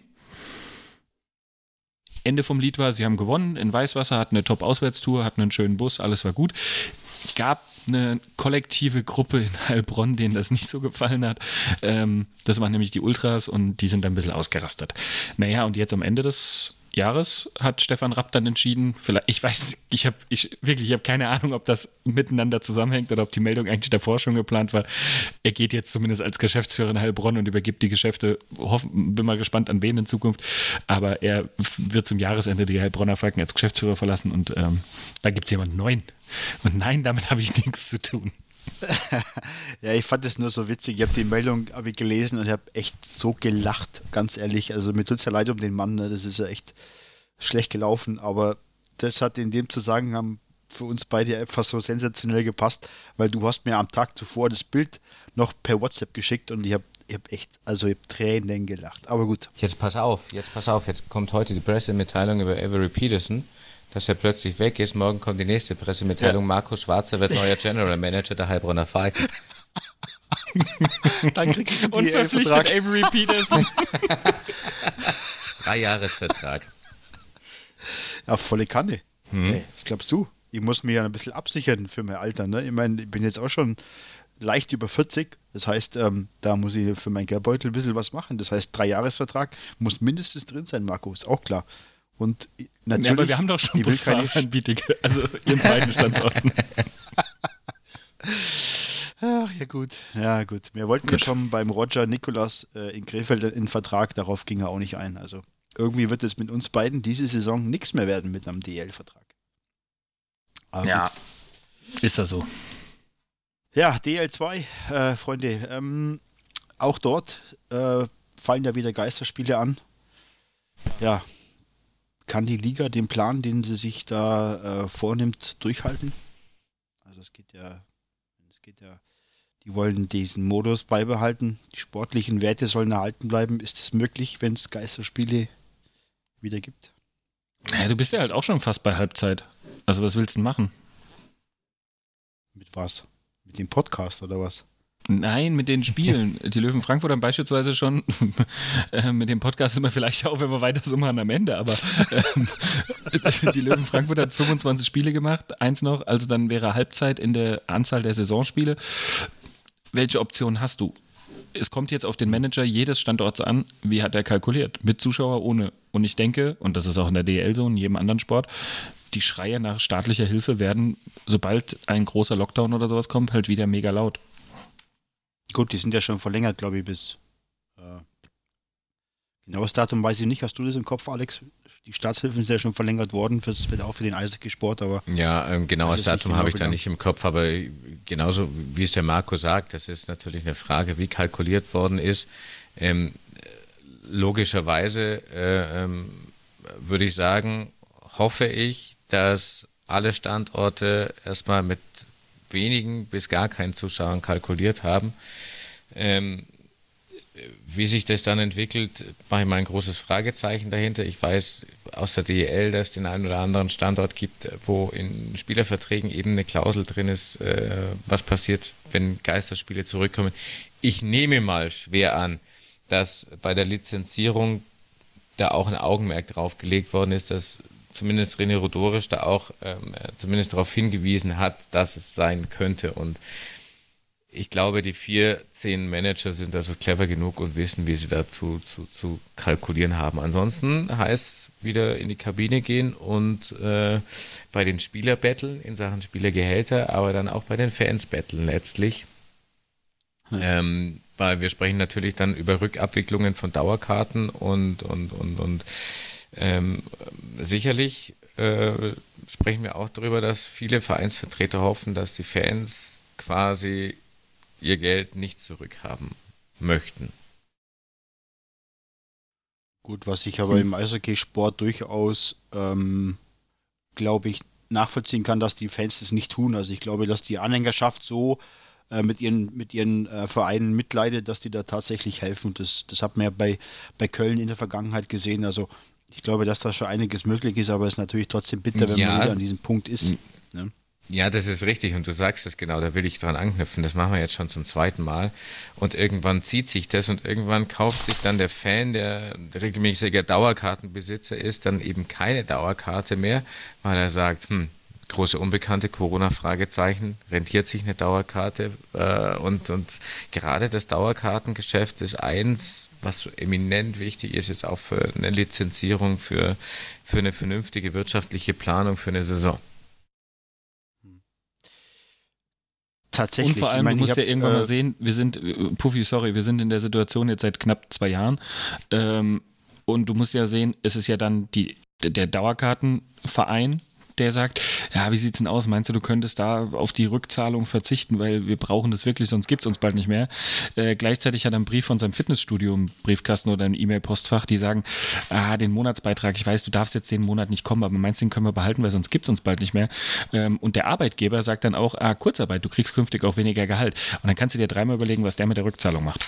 Ende vom Lied war, sie haben gewonnen in Weißwasser, hatten eine Top-Auswärtstour, hatten einen schönen Bus, alles war gut. Gab eine kollektive Gruppe in Heilbronn, denen das nicht so gefallen hat. Das waren nämlich die Ultras und die sind dann ein bisschen ausgerastet. Naja, und jetzt am Ende des Jahres hat Stefan Rapp dann entschieden, vielleicht, ich weiß, ich habe keine Ahnung, ob das miteinander zusammenhängt oder ob die Meldung eigentlich davor schon geplant war. Er geht jetzt zumindest als Geschäftsführer in Heilbronn und übergibt die Geschäfte. Bin mal gespannt, an wen in Zukunft. Aber er wird zum Jahresende die Heilbronner Falken als Geschäftsführer verlassen und da gibt es jemanden neuen. Und nein, damit habe ich nichts zu tun. Ja, ich fand es nur so witzig. Ich habe die Meldung gelesen und habe echt so gelacht, ganz ehrlich. Also mir tut es ja leid um den Mann, ne? Das ist ja echt schlecht gelaufen, aber das hat in dem Zusammenhang für uns beide einfach so sensationell gepasst, weil du hast mir am Tag zuvor das Bild noch per WhatsApp geschickt und ich habe Tränen gelacht. Aber gut. Jetzt pass auf. Jetzt kommt heute die Pressemitteilung über Avery Peterson, dass er plötzlich weg ist. Morgen kommt die nächste Pressemitteilung. Ja. Marco Schwarzer wird neuer General Manager der Heilbronner Falken. Dann kriegt er und verpflichtet Avery Peterson. 3-Jahres-Vertrag. Ja, volle Kanne. Hey, was glaubst du? Ich muss mich ja ein bisschen absichern für mein Alter. Ne? Ich meine, ich bin jetzt auch schon leicht über 40. Das heißt, da muss ich für meinen Geldbeutel ein bisschen was machen. Das heißt, 3-Jahres-Vertrag muss mindestens drin sein, Marco. Ist auch klar. Und natürlich, ja, aber wir haben doch schon Busfahreranbieter, also in beiden Standorten. Ach, ja gut. Wir wollten ja schon beim Roger Nicolas in Krefeld in Vertrag, darauf ging er auch nicht ein. Also irgendwie wird es mit uns beiden diese Saison nichts mehr werden mit einem DL-Vertrag. Ja, ist das so. Ja, DL2, Freunde, auch dort fallen ja wieder Geisterspiele an. Ja, kann die Liga den Plan, den sie sich da vornimmt, durchhalten? Also es geht ja, die wollen diesen Modus beibehalten, die sportlichen Werte sollen erhalten bleiben. Ist es möglich, wenn es Geisterspiele wieder gibt? Ja, du bist ja halt auch schon fast bei Halbzeit. Also was willst du denn machen? Mit was? Mit dem Podcast oder was? Nein, mit den Spielen. Die Löwen Frankfurt haben beispielsweise schon, mit dem Podcast sind wir vielleicht auch, wenn wir weiter so machen, am Ende, aber die Löwen Frankfurt hat 25 Spiele gemacht, eins noch, also dann wäre Halbzeit in der Anzahl der Saisonspiele. Welche Option hast du? Es kommt jetzt auf den Manager jedes Standorts an, wie hat er kalkuliert? Mit Zuschauer, ohne. Und ich denke, und das ist auch in der DL so, in jedem anderen Sport, die Schreie nach staatlicher Hilfe werden, sobald ein großer Lockdown oder sowas kommt, halt wieder mega laut. Gut, die sind ja schon verlängert, glaube ich, bis genaues Datum weiß ich nicht. Hast du das im Kopf, Alex? Die Staatshilfen sind ja schon verlängert worden, auch für den Eishockey-Sport, aber... Ja, genaues Datum habe ich da nicht im Kopf, aber genauso wie es der Marco sagt, das ist natürlich eine Frage, wie kalkuliert worden ist. Logischerweise würde ich sagen, hoffe ich, dass alle Standorte erstmal mit wenigen bis gar keinen Zuschauern kalkuliert haben. Wie sich das dann entwickelt, mache ich mal ein großes Fragezeichen dahinter. Ich weiß aus der DEL, dass es den einen oder anderen Standort gibt, wo in Spielerverträgen eben eine Klausel drin ist, was passiert, wenn Geisterspiele zurückkommen. Ich nehme mal schwer an, dass bei der Lizenzierung da auch ein Augenmerk drauf gelegt worden ist, dass zumindest René Rudorisch da auch zumindest darauf hingewiesen hat, dass es sein könnte. Und ich glaube, die 14 Manager sind da so clever genug und wissen, wie sie dazu zu kalkulieren haben. Ansonsten heißt es wieder in die Kabine gehen und bei den Spieler betteln in Sachen Spielergehälter, aber dann auch bei den Fans betteln letztlich. Weil wir sprechen natürlich dann über Rückabwicklungen von Dauerkarten und sicherlich sprechen wir auch darüber, dass viele Vereinsvertreter hoffen, dass die Fans quasi ihr Geld nicht zurückhaben möchten. Gut, was ich aber im Eishockey-Sport durchaus, glaube ich, nachvollziehen kann, dass die Fans das nicht tun. Also ich glaube, dass die Anhängerschaft so mit ihren Vereinen mitleidet, dass die da tatsächlich helfen. Das hat man ja bei Köln in der Vergangenheit gesehen. Also ich glaube, dass da schon einiges möglich ist, aber es ist natürlich trotzdem bitter, wenn man wieder an diesem Punkt ist. Ne? Ja, das ist richtig und du sagst es genau, da will ich dran anknüpfen, das machen wir jetzt schon zum zweiten Mal und irgendwann zieht sich das und irgendwann kauft sich dann der Fan, der regelmäßiger Dauerkartenbesitzer ist, dann eben keine Dauerkarte mehr, weil er sagt, große Unbekannte, Corona-Fragezeichen, rentiert sich eine Dauerkarte und gerade das Dauerkartengeschäft ist eins, was so eminent wichtig ist, jetzt auch für eine Lizenzierung, für eine vernünftige wirtschaftliche Planung für eine Saison. Tatsächlich. Und vor allem, du musst ja irgendwann mal sehen, wir sind in der Situation jetzt seit knapp 2 Jahren und du musst ja sehen, es ist ja dann der Dauerkartenverein, der sagt, ja, wie sieht's denn aus? Meinst du könntest da auf die Rückzahlung verzichten, weil wir brauchen das wirklich, sonst gibt's uns bald nicht mehr. Gleichzeitig hat er einen Brief von seinem Fitnessstudio im Briefkasten oder ein E-Mail-Postfach, die sagen, den Monatsbeitrag, ich weiß, du darfst jetzt den Monat nicht kommen, aber meinst du, den können wir behalten, weil sonst gibt's uns bald nicht mehr. Und der Arbeitgeber sagt dann auch, Kurzarbeit, du kriegst künftig auch weniger Gehalt. Und dann kannst du dir dreimal überlegen, was der mit der Rückzahlung macht.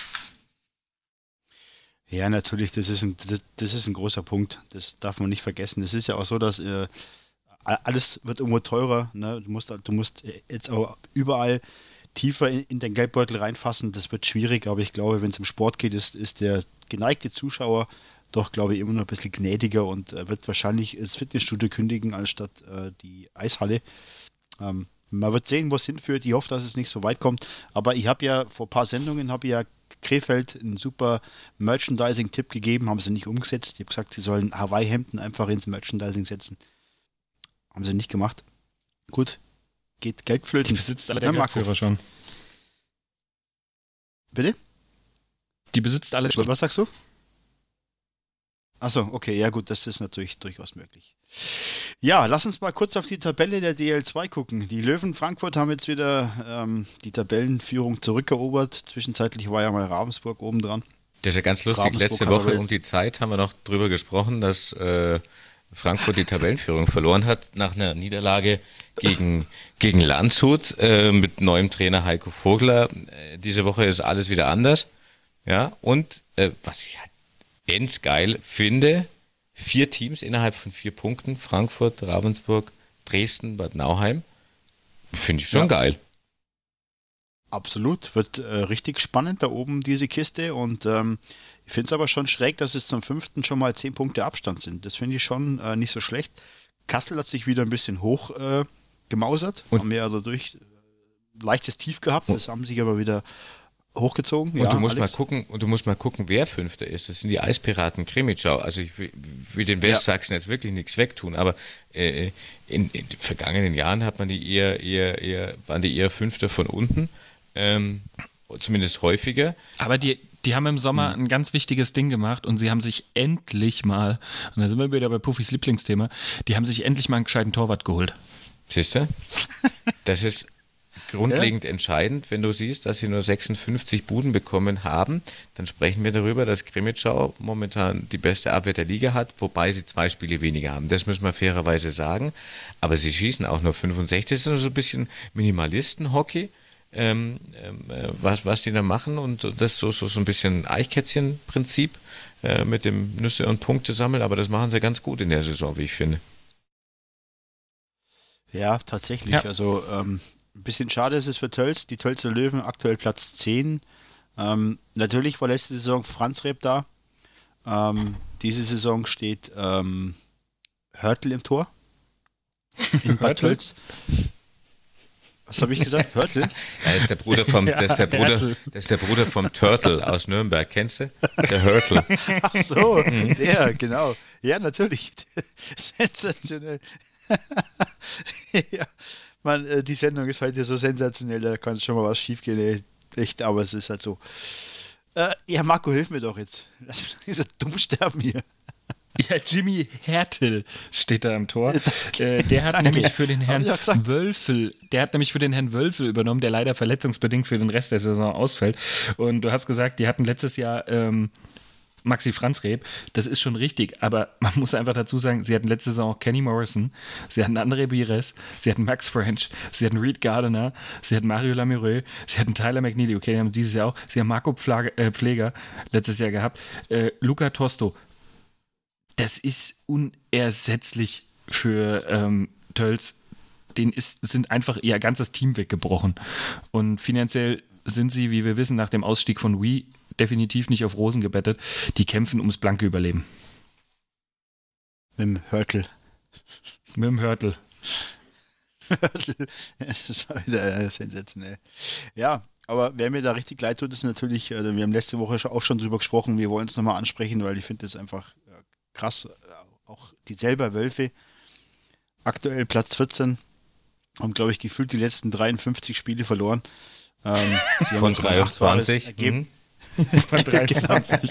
Ja, natürlich, das ist ein großer Punkt. Das darf man nicht vergessen. Es ist ja auch so, dass alles wird irgendwo teurer. Ne? Du musst jetzt auch überall tiefer in den Geldbeutel reinfassen. Das wird schwierig, aber ich glaube, wenn es um Sport geht, ist der geneigte Zuschauer doch, glaube ich, immer noch ein bisschen gnädiger und wird wahrscheinlich das Fitnessstudio kündigen, anstatt die Eishalle. Man wird sehen, wo es hinführt. Ich hoffe, dass es nicht so weit kommt. Aber ich habe ja vor ein paar Sendungen Krefeld einen super Merchandising-Tipp gegeben, haben sie nicht umgesetzt. Ich habe gesagt, sie sollen Hawaii-Hemden einfach ins Merchandising setzen. Haben sie nicht gemacht. Gut, geht Geld flöten. Die besitzt alle der Geschäftsführer schon. Bitte? Die besitzt alle schon. Was sagst du? Achso, okay, ja gut, das ist natürlich durchaus möglich. Ja, lass uns mal kurz auf die Tabelle der DL2 gucken. Die Löwen Frankfurt haben jetzt wieder die Tabellenführung zurückerobert. Zwischenzeitlich war ja mal Ravensburg oben dran. Das ist ja ganz lustig. Letzte Woche um die Zeit haben wir noch drüber gesprochen, dass Frankfurt die Tabellenführung verloren hat nach einer Niederlage gegen Landshut mit neuem Trainer Heiko Vogler. Diese Woche ist alles wieder anders. Ja, und was ich halt ganz geil finde, 4 Teams innerhalb von 4 Punkten, Frankfurt, Ravensburg, Dresden, Bad Nauheim, finde ich schon geil. Absolut, wird richtig spannend da oben, diese Kiste, und ich finde es aber schon schräg, dass es zum 5. schon mal 10 Punkte Abstand sind. Das finde ich schon nicht so schlecht. Kassel hat sich wieder ein bisschen hoch gemausert, und haben ja dadurch leichtes Tief gehabt, das haben sich aber wieder hochgezogen. Und du musst mal gucken, wer Fünfter ist. Das sind die Eispiraten Krimitschau. Also ich will den Westsachsen jetzt wirklich nichts wegtun, aber in den vergangenen Jahren hat man waren die eher Fünfter von unten, zumindest häufiger. Aber die haben im Sommer ein ganz wichtiges Ding gemacht und sie haben sich endlich mal, und da sind wir wieder bei Puffys Lieblingsthema, die haben sich endlich mal einen gescheiten Torwart geholt. Siehst du? Das ist grundlegend entscheidend, wenn du siehst, dass sie nur 56 Buden bekommen haben, dann sprechen wir darüber, dass Krimitschau momentan die beste Abwehr der Liga hat, wobei sie 2 Spiele weniger haben. Das müssen wir fairerweise sagen. Aber sie schießen auch nur 65. Das ist so ein bisschen Minimalisten-Hockey, was die da machen, und das so ein bisschen Eichkätzchen-Prinzip mit dem Nüsse und Punkte sammeln, aber das machen sie ganz gut in der Saison, wie ich finde. Ja, tatsächlich. Ja. Also ein bisschen schade ist es für Tölz. Die Tölzer Löwen aktuell Platz 10. Natürlich war letzte Saison Franz Reb da. Diese Saison steht Hörtl im Tor. In Bad Tölz. Was habe ich gesagt? Hörtl? Ja, das ist der Bruder vom Turtle aus Nürnberg. Kennst du? Der Hörtl. Ach so, der, genau. Ja, natürlich. Sensationell. Ja, Mann, die Sendung ist heute so sensationell, da kann schon mal was schief gehen, ey. Echt, aber es ist halt so. Ja, Marco, hilf mir doch jetzt. Lass mich doch nicht so dumm sterben hier. Ja, Jimmy Hertel steht da am Tor. Der hat nämlich für den Herrn Wölfel, übernommen, der leider verletzungsbedingt für den Rest der Saison ausfällt. Und du hast gesagt, die hatten letztes Jahr Maxi Franzreb, das ist schon richtig, aber man muss einfach dazu sagen, sie hatten letzte Saison auch Kenny Morrison, sie hatten André Bires, sie hatten Max French, sie hatten Reed Gardiner, sie hatten Mario Lamoureux, sie hatten Tyler McNeely, okay, die haben dieses Jahr auch, sie haben Marco Pfleger letztes Jahr gehabt, Luca Tosto. Das ist unersetzlich für Tölz. Sind einfach ihr ganzes Team weggebrochen. Und finanziell sind sie, wie wir wissen, nach dem Ausstieg von Wii definitiv nicht auf Rosen gebettet. Die kämpfen ums blanke Überleben. Mit dem Hörtl. Das war wieder sensationell. Ja, aber wer mir da richtig leid tut, ist natürlich, wir haben letzte Woche auch schon drüber gesprochen, wir wollen es nochmal ansprechen, weil ich finde das einfach krass. Auch die selber Wölfe, aktuell Platz 14, haben, glaube ich, gefühlt die letzten 53 Spiele verloren. Sie haben von 23 ergeben. Von 23.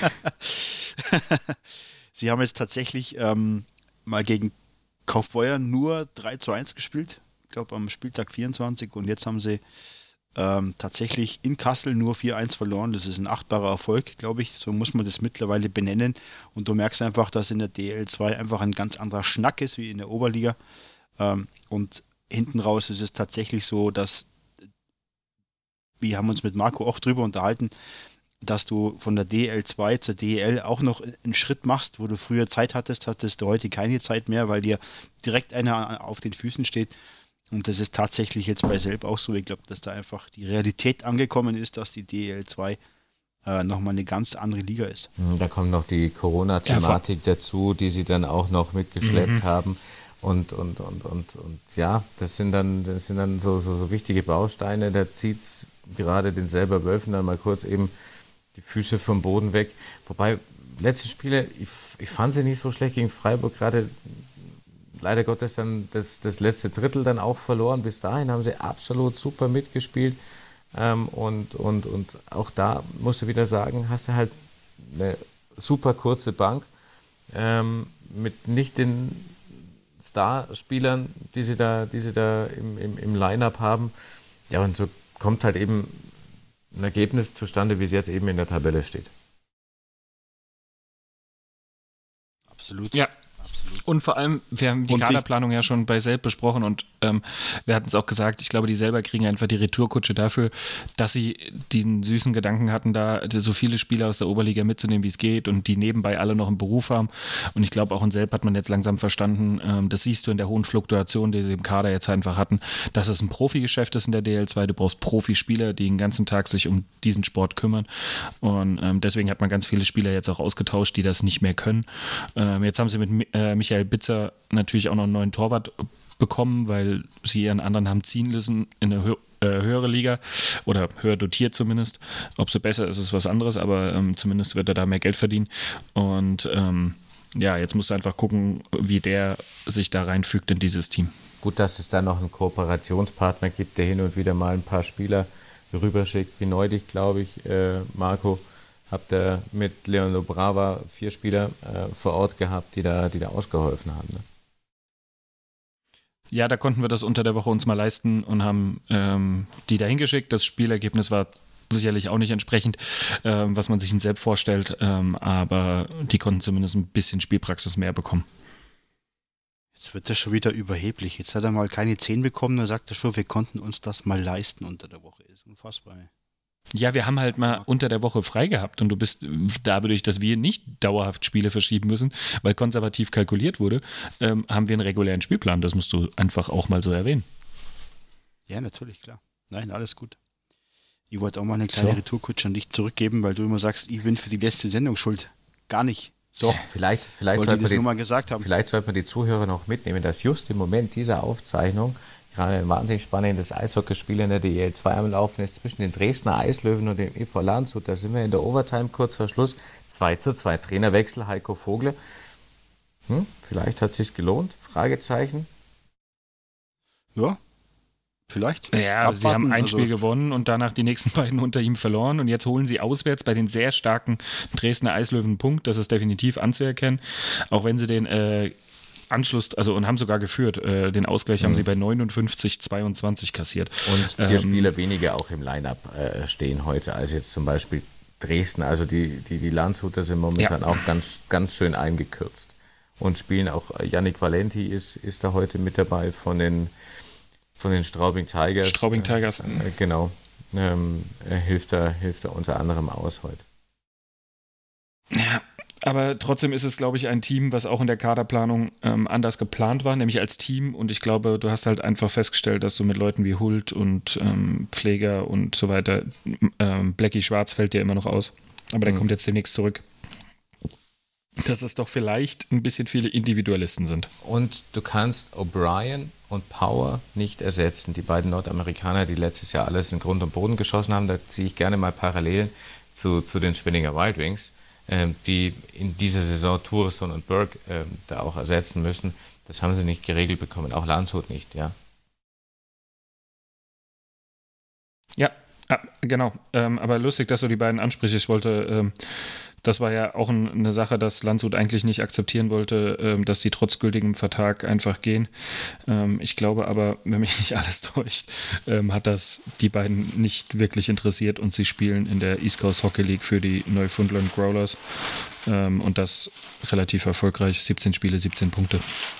Sie haben jetzt tatsächlich mal gegen Kaufbeuern nur 3-1 gespielt. Ich glaube am Spieltag 24 und jetzt haben sie tatsächlich in Kassel nur 4-1 verloren. Das ist ein achtbarer Erfolg, glaube ich. So muss man das mittlerweile benennen. Und du merkst einfach, dass in der DL2 einfach ein ganz anderer Schnack ist wie in der Oberliga. Und hinten raus ist es tatsächlich so, dass wir haben uns mit Marco auch drüber unterhalten, dass du von der DL2 zur DL auch noch einen Schritt machst, wo du früher Zeit hattest du heute keine Zeit mehr, weil dir direkt einer auf den Füßen steht. Und das ist tatsächlich jetzt bei Selb auch so. Ich glaube, dass da einfach die Realität angekommen ist, dass die DL2 nochmal eine ganz andere Liga ist. Da kommt noch die Corona-Thematik dazu, die sie dann auch noch mitgeschleppt haben. Und ja, das sind dann so wichtige Bausteine. Da zieht es gerade den selber Wölfen dann mal kurz eben die Füße vom Boden weg. Wobei, letzte Spiele, ich fand sie nicht so schlecht gegen Freiburg, gerade leider Gottes dann das letzte Drittel dann auch verloren. Bis dahin haben sie absolut super mitgespielt. Und auch da musst du wieder sagen, hast du halt eine super kurze Bank mit nicht den Starspielern, die sie da im Line-Up haben. Ja, und so kommt halt eben ein Ergebnis zustande, wie es jetzt eben in der Tabelle steht. Absolut. Ja. Und vor allem, wir haben die Kaderplanung ja schon bei Selb besprochen und wir hatten es auch gesagt, ich glaube, die selber kriegen einfach die Retourkutsche dafür, dass sie den süßen Gedanken hatten, da so viele Spieler aus der Oberliga mitzunehmen, wie es geht und die nebenbei alle noch einen Beruf haben. Und ich glaube, auch in Selb hat man jetzt langsam verstanden, das siehst du in der hohen Fluktuation, die sie im Kader jetzt einfach hatten, dass es ein Profigeschäft ist in der DL2. Du brauchst Profispieler, die den ganzen Tag sich um diesen Sport kümmern. Und deswegen hat man ganz viele Spieler jetzt auch ausgetauscht, die das nicht mehr können. Jetzt haben sie mit Michael Bitzer natürlich auch noch einen neuen Torwart bekommen, weil sie ihren anderen haben ziehen lassen in eine höhere Liga oder höher dotiert zumindest. Ob sie besser ist, ist was anderes, aber zumindest wird er da mehr Geld verdienen. Und ja, jetzt musst du einfach gucken, wie der sich da reinfügt in dieses Team. Gut, dass es da noch einen Kooperationspartner gibt, der hin und wieder mal ein paar Spieler rüberschickt, wie neulich, glaube ich, Marco. Habt ihr mit Leon Brava 4 Spieler vor Ort gehabt, die da ausgeholfen haben. Ne? Ja, da konnten wir das unter der Woche uns mal leisten und haben die da hingeschickt. Das Spielergebnis war sicherlich auch nicht entsprechend, was man sich in Selb vorstellt, aber die konnten zumindest ein bisschen Spielpraxis mehr bekommen. Jetzt wird er schon wieder überheblich. Jetzt hat er mal keine 10 bekommen, dann sagt er schon, wir konnten uns das mal leisten unter der Woche. Ist unfassbar. Ja, wir haben halt mal unter der Woche frei gehabt und du bist dadurch, dass wir nicht dauerhaft Spiele verschieben müssen, weil konservativ kalkuliert wurde, haben wir einen regulären Spielplan. Das musst du einfach auch mal so erwähnen. Ja, natürlich, klar. Nein, alles gut. Ich wollte auch mal eine kleine Retourkutsche an dich zurückgeben, weil du immer sagst, ich bin für die letzte Sendung schuld. Gar nicht. So, vielleicht wollte ich das nur mal gesagt haben. Vielleicht sollte man die Zuhörer noch mitnehmen, dass just im Moment dieser Aufzeichnung gerade ein wahnsinnig spannendes Eishockeyspiel in der DL2 am Laufen ist zwischen den Dresdner Eislöwen und dem EV Landshut. Da sind wir in der Overtime kurz vor Schluss. 2:2. Trainerwechsel, Heiko Vogel. Vielleicht hat es sich gelohnt? Fragezeichen. Ja, vielleicht. Ja, abwarten. Sie haben ein Spiel gewonnen und danach die nächsten beiden unter ihm verloren und jetzt holen sie auswärts bei den sehr starken Dresdner Eislöwen einen Punkt. Das ist definitiv anzuerkennen. Auch wenn sie den Anschluss, und haben sogar geführt. Den Ausgleich haben sie bei 59-22 kassiert. Und 4 Spieler weniger auch im Line-Up stehen heute, als jetzt zum Beispiel Dresden. Also die Landshuter sind momentan auch ganz, ganz schön eingekürzt. Und spielen auch, Yannick Valenti ist da heute mit dabei von den Straubing Tigers. Straubing Tigers. Genau. Hilft er unter anderem aus heute. Ja. Aber trotzdem ist es, glaube ich, ein Team, was auch in der Kaderplanung anders geplant war, nämlich als Team. Und ich glaube, du hast halt einfach festgestellt, dass du mit Leuten wie Hult und Pfleger und so weiter, Blackie Schwarz fällt dir immer noch aus. Aber der kommt jetzt demnächst zurück. dass es doch vielleicht ein bisschen viele Individualisten sind. Und du kannst O'Brien und Power nicht ersetzen. Die beiden Nordamerikaner, die letztes Jahr alles in Grund und Boden geschossen haben, da ziehe ich gerne mal Parallelen zu den Schwenninger Wild Wings, die in dieser Saison Thuresson und Burke da auch ersetzen müssen. Das haben sie nicht geregelt bekommen, auch Landshut nicht, ja. Ja, genau. Aber lustig, dass du die beiden ansprichst. Ich wollte, das war ja auch eine Sache, dass Landshut eigentlich nicht akzeptieren wollte, dass die trotz gültigem Vertrag einfach gehen. Ich glaube aber, wenn mich nicht alles täuscht, hat das die beiden nicht wirklich interessiert und sie spielen in der East Coast Hockey League für die Neufundland Growlers und das relativ erfolgreich. 17 Spiele, 17 Punkte.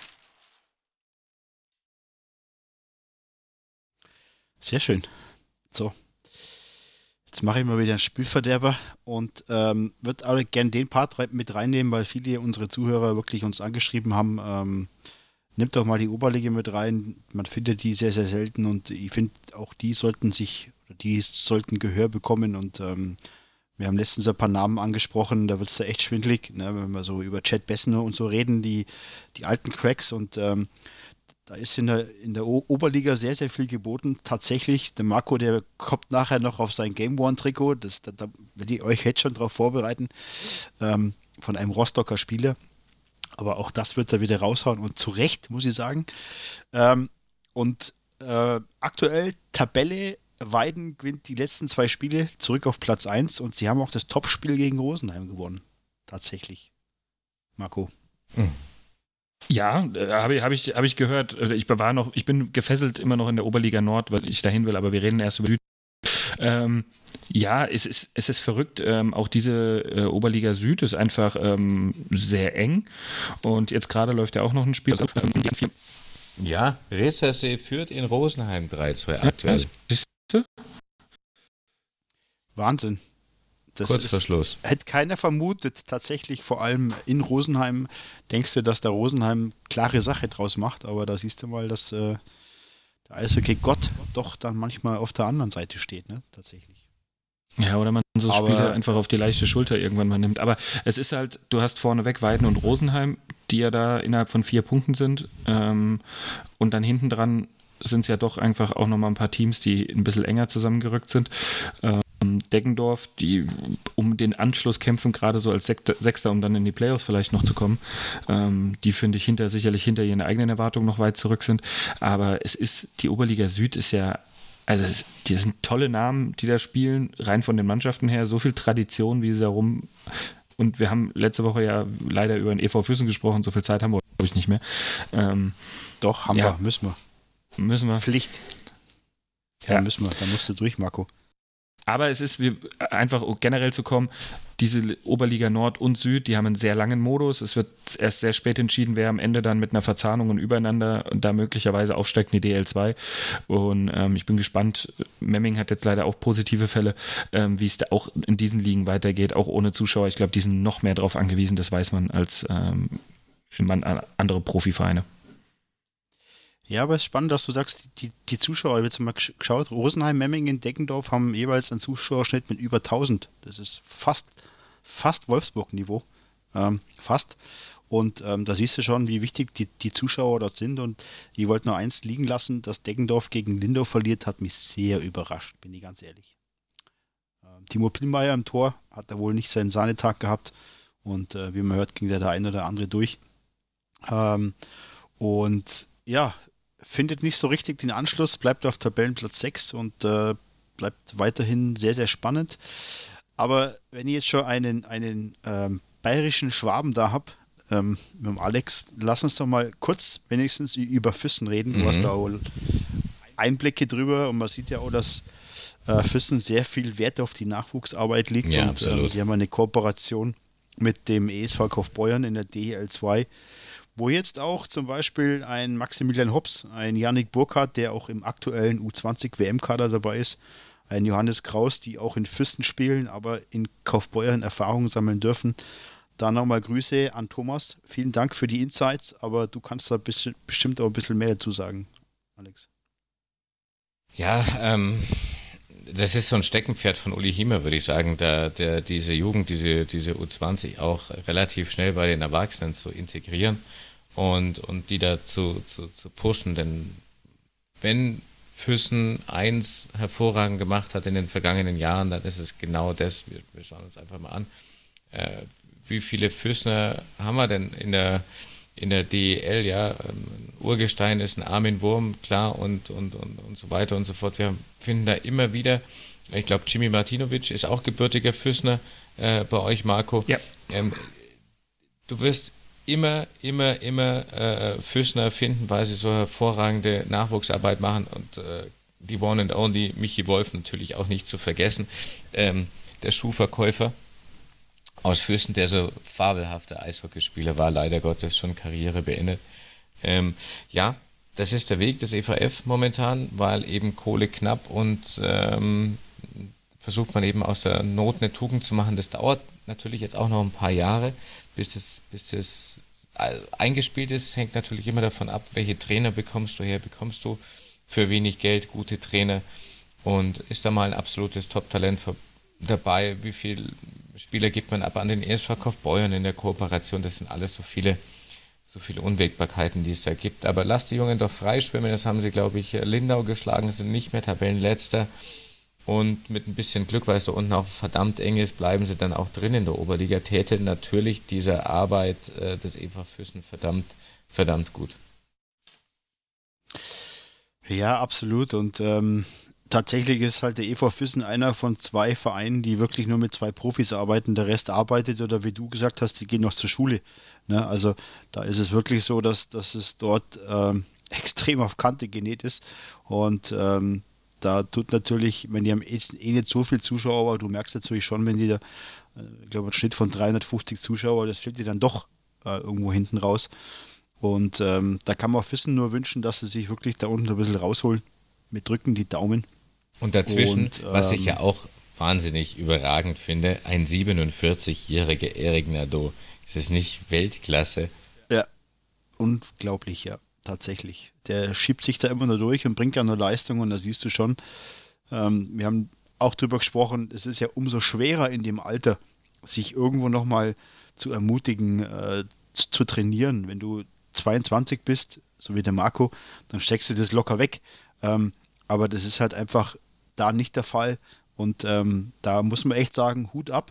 Sehr schön. So. Jetzt mache ich mal wieder einen Spielverderber und würde aber gerne den Part mit reinnehmen, weil viele unserer Zuhörer wirklich uns angeschrieben haben. Nimmt doch mal die Oberliga mit rein. Man findet die sehr, sehr selten und ich finde auch die sollten Gehör bekommen und wir haben letztens ein paar Namen angesprochen, da wird es da echt schwindelig, ne, wenn wir so über Chad Bessner und so reden, die alten Cracks und da ist in der Oberliga sehr, sehr viel geboten. Tatsächlich, der Marco, der kommt nachher noch auf sein Game One-Trikot. Da werde ich euch jetzt schon drauf vorbereiten. Von einem Rostocker Spieler. Aber auch das wird er wieder raushauen. Und zu Recht, muss ich sagen. Aktuell Tabelle. Weiden gewinnt die letzten 2 Spiele zurück auf Platz 1. Und sie haben auch das Topspiel gegen Rosenheim gewonnen. Tatsächlich. Marco. Ja, hab ich gehört. Ich bin gefesselt immer noch in der Oberliga Nord, weil ich dahin will, aber wir reden erst über Süd. Ja, es ist verrückt. Auch diese Oberliga Süd ist einfach sehr eng. Und jetzt gerade läuft ja auch noch ein Spiel. Ja, Resersee führt in Rosenheim 3-2 aktuell. Wahnsinn. Das kurz vor Schluss. Hätte keiner vermutet, tatsächlich, vor allem in Rosenheim, denkst du, dass der Rosenheim klare Sache draus macht, aber da siehst du mal, dass der Eishockey-Gott doch dann manchmal auf der anderen Seite steht, ne, tatsächlich. Ja, oder man so Spiele einfach auf die leichte Schulter irgendwann mal nimmt. Aber es ist halt, du hast vorneweg Weiden und Rosenheim, die ja da innerhalb von 4 Punkten sind und dann hinten dran sind es ja doch einfach auch nochmal ein paar Teams, die ein bisschen enger zusammengerückt sind. Deggendorf, die um den Anschluss kämpfen, gerade so als Sechster, um dann in die Playoffs vielleicht noch zu kommen. Die finde ich sicherlich hinter ihren eigenen Erwartungen noch weit zurück sind. Aber die Oberliga Süd ist ja, also die sind tolle Namen, die da spielen, rein von den Mannschaften her, so viel Tradition, wie sie da rum. Und wir haben letzte Woche ja leider über den EV Füssen gesprochen, so viel Zeit haben wir, glaube ich, nicht mehr. Doch, haben wir, müssen wir. Müssen wir. Pflicht. Ja, müssen wir. Da musst du durch, Marco. Aber es ist einfach generell zu kommen, diese Oberliga Nord und Süd, die haben einen sehr langen Modus. Es wird erst sehr spät entschieden, wer am Ende dann mit einer Verzahnung und übereinander und da möglicherweise aufsteigt in die DL2. Und ich bin gespannt. Memming hat jetzt leider auch positive Fälle, wie es da auch in diesen Ligen weitergeht, auch ohne Zuschauer. Ich glaube, die sind noch mehr darauf angewiesen, das weiß man, als andere Profivereine. Ja, aber es ist spannend, dass du sagst, die Zuschauer, ich habe jetzt mal geschaut, Rosenheim, Memmingen, Deggendorf haben jeweils einen Zuschauerschnitt mit über 1000. Das ist fast Wolfsburg-Niveau. Fast. Und da siehst du schon, wie wichtig die Zuschauer dort sind. Und ich wollte nur eins liegen lassen, dass Deggendorf gegen Lindau verliert, hat mich sehr überrascht, bin ich ganz ehrlich. Timo Pillmeier im Tor hat da wohl nicht seinen Sahnetag gehabt. Und wie man hört, ging der eine oder andere durch. Und ja, findet nicht so richtig den Anschluss, bleibt auf Tabellenplatz 6 und bleibt weiterhin sehr, sehr spannend. Aber wenn ich jetzt schon einen bayerischen Schwaben da habe, mit dem Alex, lass uns doch mal kurz wenigstens über Füssen reden. Du hast da auch Einblicke drüber und man sieht ja auch, dass Füssen sehr viel Wert auf die Nachwuchsarbeit liegt. Ja, und sie haben eine Kooperation mit dem ESV Kaufbeuern in der DEL2, wo jetzt auch zum Beispiel ein Maximilian Hops, ein Yannick Burkhardt, der auch im aktuellen U20-WM-Kader dabei ist, ein Johannes Kraus, die auch in Füssen spielen, aber in Kaufbeuren Erfahrungen sammeln dürfen. Da nochmal Grüße an Thomas. Vielen Dank für die Insights, aber du kannst da bestimmt auch ein bisschen mehr dazu sagen, Alex. Ja, das ist so ein Steckenpferd von Uli Hiemer, würde ich sagen, diese Jugend, diese U20 auch relativ schnell bei den Erwachsenen zu integrieren und die dazu zu pushen. Denn wenn Füssen eins hervorragend gemacht hat in den vergangenen Jahren, dann ist es genau das. Wir schauen uns einfach mal an. Wie viele Füssner haben wir denn in der DEL, ja? Urgestein ist ein Armin Wurm, klar, und so weiter und so fort. Wir finden da immer wieder, ich glaube, Jimmy Martinovic ist auch gebürtiger Füssner bei euch, Marco. Ja. Du wirst immer Füssner finden, weil sie so hervorragende Nachwuchsarbeit machen und die One and Only Michi Wolf natürlich auch nicht zu vergessen, der Schuhverkäufer aus Füssen, der so fabelhafter Eishockeyspieler war, leider Gottes schon Karriere beendet. Ja, das ist der Weg des EVF momentan, weil eben Kohle knapp und versucht man eben aus der Not eine Tugend zu machen. Das dauert natürlich jetzt auch noch ein paar Jahre, bis es eingespielt ist. Hängt natürlich immer davon ab, welche Trainer bekommst du für wenig Geld gute Trainer und ist da mal ein absolutes Top-Talent dabei, wie viel Spieler gibt man ab an den ESV Kaufbeuren in der Kooperation, das sind alles so viele Unwägbarkeiten, die es da gibt, aber lasst die Jungen doch freischwimmen, das haben sie, glaube ich, Lindau geschlagen, sind nicht mehr Tabellenletzter und mit ein bisschen Glück, weil es da unten auch verdammt eng ist, bleiben sie dann auch drin in der Oberliga, täte natürlich diese Arbeit des EV Füssen verdammt gut. Ja, absolut und tatsächlich ist halt der EV Füssen einer von 2 Vereinen, die wirklich nur mit 2 Profis arbeiten. Der Rest arbeitet oder wie du gesagt hast, die gehen noch zur Schule. Ne? Also da ist es wirklich so, dass es dort extrem auf Kante genäht ist. Und da tut natürlich, wenn die haben nicht so viel Zuschauer, aber du merkst natürlich schon, wenn die da, ich glaube, ein Schnitt von 350 Zuschauer, das fällt dir dann doch irgendwo hinten raus. Und da kann man Füssen nur wünschen, dass sie sich wirklich da unten ein bisschen rausholen. Wir drücken die Daumen. Und dazwischen, was ich ja auch wahnsinnig überragend finde, ein 47-jähriger Eric Nadeau. Ist das nicht Weltklasse? Ja, unglaublich, ja, tatsächlich. Der schiebt sich da immer nur durch und bringt ja nur Leistung und da siehst du schon, wir haben auch drüber gesprochen, es ist ja umso schwerer in dem Alter, sich irgendwo nochmal zu ermutigen, zu trainieren. Wenn du 22 bist, so wie der Marco, dann steckst du das locker weg. Aber das ist halt einfach da nicht der Fall und da muss man echt sagen, Hut ab,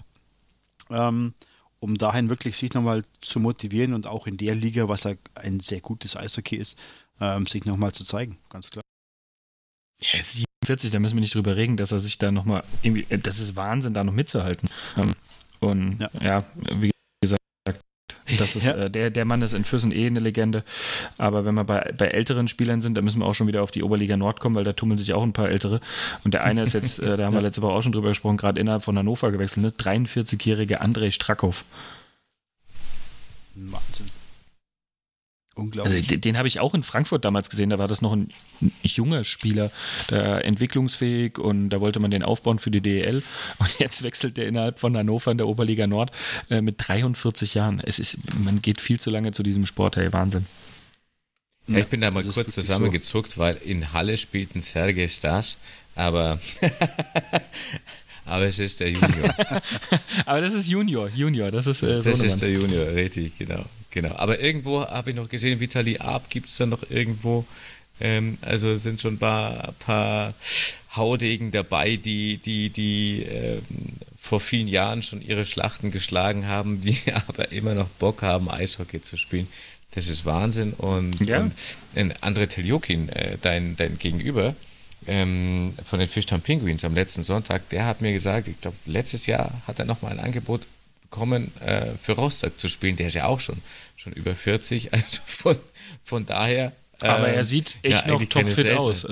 um dahin wirklich sich nochmal zu motivieren und auch in der Liga, was ja ein sehr gutes Eishockey ist, sich nochmal zu zeigen, ganz klar. Ja, 47, da müssen wir nicht drüber reden, dass er sich da nochmal, das ist Wahnsinn, da noch mitzuhalten. Und ja, wie gesagt, das ist, der Mann ist in Füssen eine Legende, aber wenn wir bei älteren Spielern sind, dann müssen wir auch schon wieder auf die Oberliga Nord kommen, weil da tummeln sich auch ein paar Ältere und der eine ist jetzt, da haben wir letzte Woche auch schon drüber gesprochen, gerade innerhalb von Hannover gewechselt, ne? 43-jährige Andrei Strakow. Wahnsinn. Unglaublich. Also den habe ich auch in Frankfurt damals gesehen, da war das noch ein junger Spieler, der entwicklungsfähig und da wollte man den aufbauen für die DEL und jetzt wechselt der innerhalb von Hannover in der Oberliga Nord mit 43 Jahren. Man geht viel zu lange zu diesem Sport, hey, Wahnsinn. Ja, ich bin da mal kurz zusammengezuckt, weil in Halle spielt ein Sergej Stas, aber es ist der Junior. Aber das ist Junior, das ist das ist der Junior, richtig, genau. Aber irgendwo habe ich noch gesehen, Vitali Arp gibt es da noch irgendwo, also sind schon ein paar Haudegen dabei, die vor vielen Jahren schon ihre Schlachten geschlagen haben, die aber immer noch Bock haben, Eishockey zu spielen. Das ist Wahnsinn und Andrei Teljokin, dein Gegenüber, von den Fischtown Penguins am letzten Sonntag, der hat mir gesagt, ich glaube, letztes Jahr hat er nochmal ein Angebot bekommen, für Rostock zu spielen. Der ist ja auch schon über 40, also von daher. Aber er sieht echt noch topfit aus.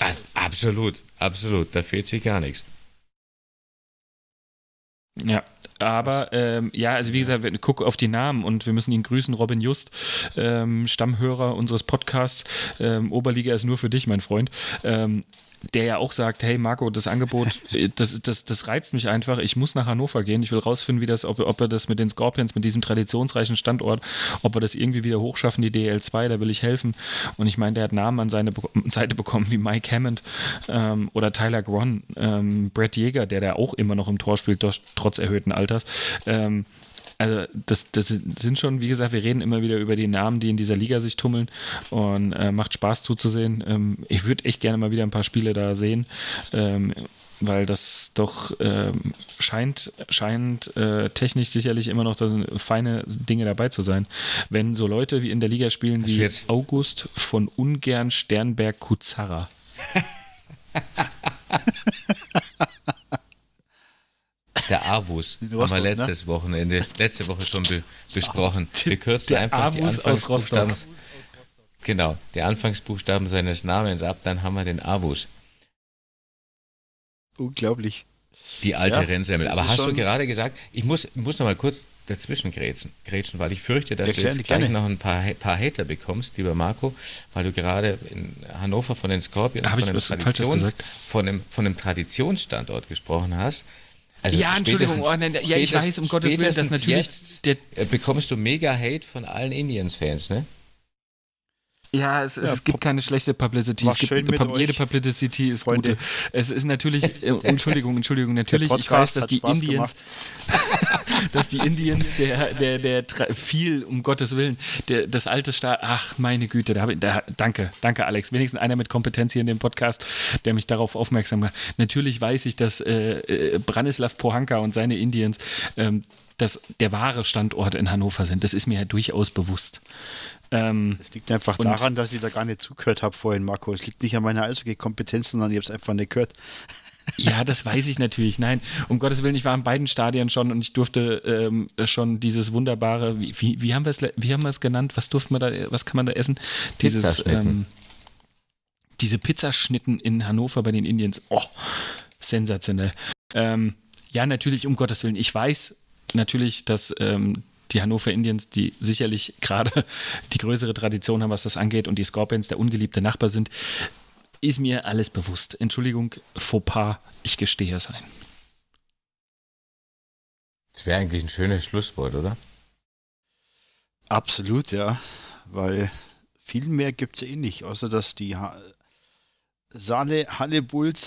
Absolut, da fehlt sich gar nichts. Ja, Aber also wie gesagt, guck auf die Namen und wir müssen ihn grüßen, Robin Just, Stammhörer unseres Podcasts. Oberliga ist nur für dich, mein Freund. Der ja auch sagt, hey Marco, das Angebot, das reizt mich einfach, ich muss nach Hannover gehen, ich will rausfinden, ob wir das mit den Scorpions, mit diesem traditionsreichen Standort, ob wir das irgendwie wieder hochschaffen, die DL2, da will ich helfen. Und ich meine, der hat Namen an seine Seite bekommen, wie Mike Hammond oder Tyler Gron, Brett Jäger, der da auch immer noch im Tor spielt, trotz erhöhten Alters. Also das sind schon, wie gesagt, wir reden immer wieder über die Namen, die in dieser Liga sich tummeln und macht Spaß zuzusehen. Ich würde echt gerne mal wieder ein paar Spiele da sehen, weil das doch scheint technisch sicherlich immer noch feine Dinge dabei zu sein. Wenn so Leute wie in der Liga spielen wie August von Ungern Sternberg-Kuzarra. Der Avus haben wir letzte Woche schon besprochen. Wir kürzen einfach Avus die aus Rostock. Genau, die Anfangsbuchstaben seines Namens ab, dann haben wir den Avus. Unglaublich. Die alte Rennsemmel. Aber hast du gerade gesagt, ich muss noch mal kurz dazwischen grätschen, weil ich fürchte, dass du jetzt gleich noch ein paar Hater bekommst, lieber Marco, weil du gerade in Hannover von den Scorpions, von einem Traditionsstandort gesprochen hast. Also ja, Entschuldigung, ich weiß, um Gottes Willen, dass natürlich... bekommst du mega Hate von allen Indians-Fans, ne? Ja, es gibt keine schlechte Publicity. Jede Publicity ist Freunde. gute. Es ist natürlich, Entschuldigung, natürlich, ich weiß, dass die Indians, der viel, um Gottes Willen, das alte Stahl, ach meine Güte, danke Alex, wenigstens einer mit Kompetenz hier in dem Podcast, der mich darauf aufmerksam macht. Natürlich weiß ich, dass Branislav Pohanka und seine Indians dass der wahre Standort in Hannover sind. Das ist mir ja durchaus bewusst. Das liegt einfach daran, dass ich da gar nicht zugehört habe vorhin, Marco. Es liegt nicht an meiner Eishockey-Kompetenz, sondern ich habe es einfach nicht gehört. Ja, das weiß ich natürlich. Nein, um Gottes Willen, ich war in beiden Stadien schon und ich durfte schon dieses wunderbare, wie haben wir es genannt? Was kann man da essen? Diese Pizzaschnitten in Hannover bei den Indians. Oh, sensationell. Ja, natürlich, um Gottes Willen. Ich weiß natürlich, dass die Hannover Indians, die sicherlich gerade die größere Tradition haben, was das angeht, und die Scorpions der ungeliebte Nachbar sind, ist mir alles bewusst. Entschuldigung, Fauxpas, ich gestehe es ein. Das wäre eigentlich ein schönes Schlusswort, oder? Absolut, ja. Weil viel mehr gibt es eh nicht, außer dass die Halle Bulls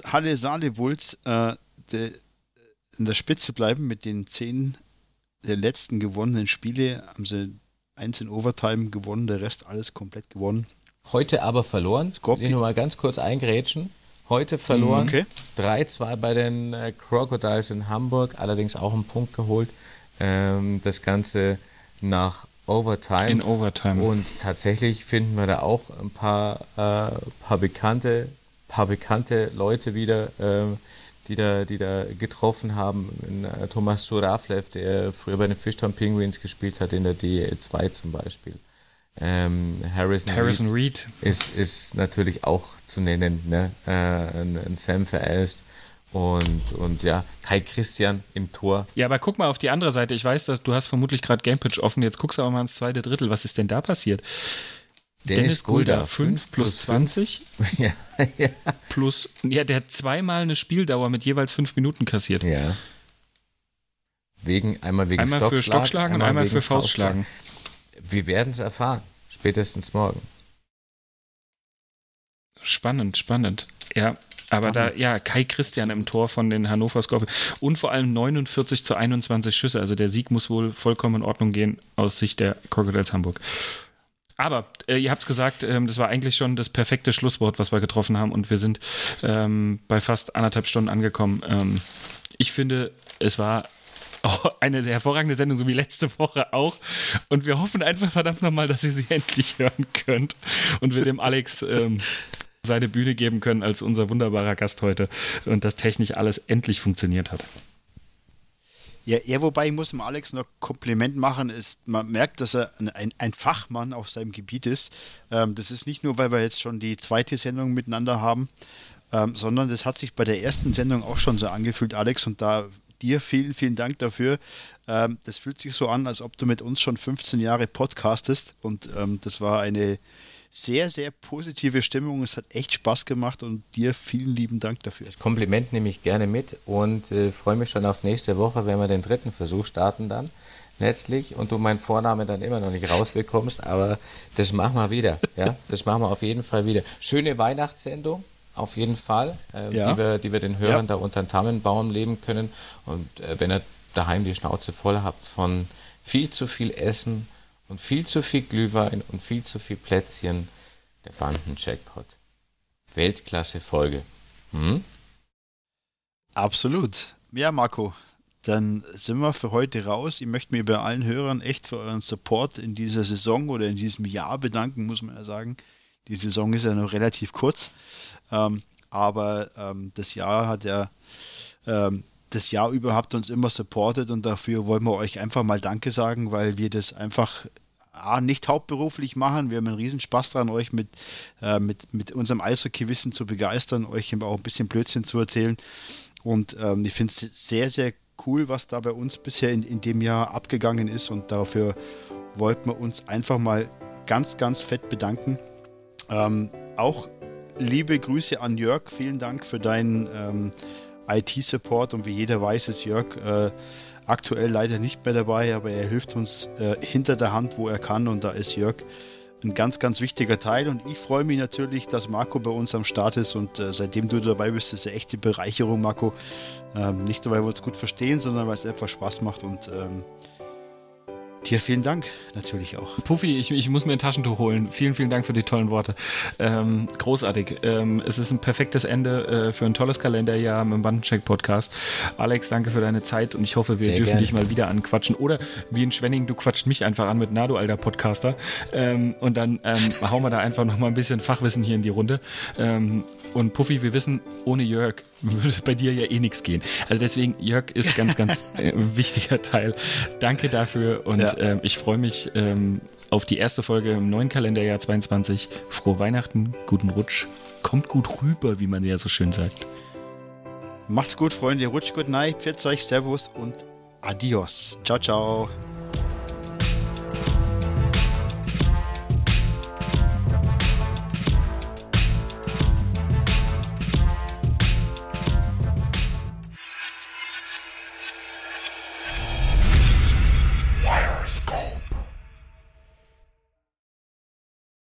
in der Spitze bleiben mit den 10 der letzten gewonnenen Spiele. Haben sie 1 in Overtime gewonnen, der Rest alles komplett gewonnen. Heute aber verloren. Ich will nur mal ganz kurz eingrätschen. Heute verloren. Okay. 3-2 bei den Crocodiles in Hamburg, allerdings auch einen Punkt geholt. Das Ganze nach Overtime. In Overtime. Und tatsächlich finden wir da auch ein paar bekannte Leute wieder, die da getroffen haben. Thomas Suraflev, der früher bei den Fishtown Penguins gespielt hat, in der DL2 zum Beispiel. Harrison Reed ist natürlich auch zu nennen, ne? Ein Sam Verelst und ja, Kai Christian im Tor. Ja, aber guck mal auf die andere Seite. Ich weiß, dass du hast vermutlich gerade Gamepitch offen. Jetzt guckst du aber mal ins zweite Drittel. Was ist denn da passiert? Dennis Gulda, 5 plus 20. Ja. Plus, ja, der hat zweimal eine Spieldauer mit jeweils 5 Minuten kassiert. Ja. Einmal für Stockschlagen und einmal für Faustschlagen. Wir werden es erfahren. Spätestens morgen. Spannend. Ja, aber Kai Christian im Tor von den Hannover Scorpions. Und vor allem 49-21 Schüsse. Also der Sieg muss wohl vollkommen in Ordnung gehen aus Sicht der Crocodiles Hamburg. Aber ihr habt es gesagt, das war eigentlich schon das perfekte Schlusswort, was wir getroffen haben, und wir sind bei fast 1,5 Stunden angekommen. Ich finde, es war auch eine sehr hervorragende Sendung, so wie letzte Woche auch, und wir hoffen einfach verdammt nochmal, dass ihr sie endlich hören könnt und wir dem Alex seine Bühne geben können als unser wunderbarer Gast heute und dass technisch alles endlich funktioniert hat. Ja, wobei ich muss dem Alex noch Kompliment machen, man merkt, dass er ein Fachmann auf seinem Gebiet ist. Das ist nicht nur, weil wir jetzt schon die zweite Sendung miteinander haben, sondern das hat sich bei der ersten Sendung auch schon so angefühlt, Alex, und da dir vielen, vielen Dank dafür. Das fühlt sich so an, als ob du mit uns schon 15 Jahre podcastest und das war eine sehr, sehr positive Stimmung. Es hat echt Spaß gemacht und dir vielen lieben Dank dafür. Das Kompliment nehme ich gerne mit und freue mich schon auf nächste Woche, wenn wir den 3. Versuch starten dann letztlich und du meinen Vornamen dann immer noch nicht rausbekommst, aber das machen wir wieder. Ja? Das machen wir auf jeden Fall wieder. Schöne Weihnachtssendung, auf jeden Fall, die wir den Hörern da unter den Tannenbaum leben können und wenn ihr daheim die Schnauze voll habt von viel zu viel Essen und viel zu viel Glühwein und viel zu viel Plätzchen, der Banden-Jackpot. Weltklasse-Folge. Absolut. Ja, Marco, dann sind wir für heute raus. Ich möchte mich bei allen Hörern echt für euren Support in dieser Saison oder in diesem Jahr bedanken, muss man ja sagen. Die Saison ist ja noch relativ kurz, aber das Jahr hat ja das Jahr über habt uns immer supportet und dafür wollen wir euch einfach mal Danke sagen, weil wir das einfach nicht hauptberuflich machen. Wir haben einen riesen Spaß daran, euch mit unserem Eishockey-Wissen zu begeistern, euch auch ein bisschen Blödsinn zu erzählen und ich finde es sehr, sehr cool, was da bei uns bisher in dem Jahr abgegangen ist und dafür wollten wir uns einfach mal ganz, ganz fett bedanken. Auch liebe Grüße an Jörg, vielen Dank für deinen IT-Support und wie jeder weiß, ist Jörg aktuell leider nicht mehr dabei, aber er hilft uns hinter der Hand, wo er kann und da ist Jörg ein ganz, ganz wichtiger Teil und ich freue mich natürlich, dass Marco bei uns am Start ist und seitdem du dabei bist, ist eine echte Bereicherung, Marco. Nicht nur, weil wir uns gut verstehen, sondern weil es einfach Spaß macht und dir vielen Dank natürlich auch. Puffy, ich muss mir ein Taschentuch holen. Vielen, vielen Dank für die tollen Worte. Großartig. Es ist ein perfektes Ende für ein tolles Kalenderjahr mit dem Bandencheck-Podcast. Alex, danke für deine Zeit und ich hoffe, wir dürfen dich mal wieder anquatschen. Oder wie in Schwenning, du quatscht mich einfach an mit Na, du alter Podcaster. Und dann hauen wir da einfach nochmal ein bisschen Fachwissen hier in die Runde. Und Puffy, wir wissen, ohne Jörg würde bei dir ja eh nichts gehen. Also deswegen, Jörg ist ganz, ganz wichtiger Teil. Danke dafür und ich freue mich auf die erste Folge im neuen Kalenderjahr 22. Frohe Weihnachten, guten Rutsch, kommt gut rüber, wie man ja so schön sagt. Macht's gut, Freunde, rutscht gut rein, pfiat euch, servus und adios. Ciao, ciao.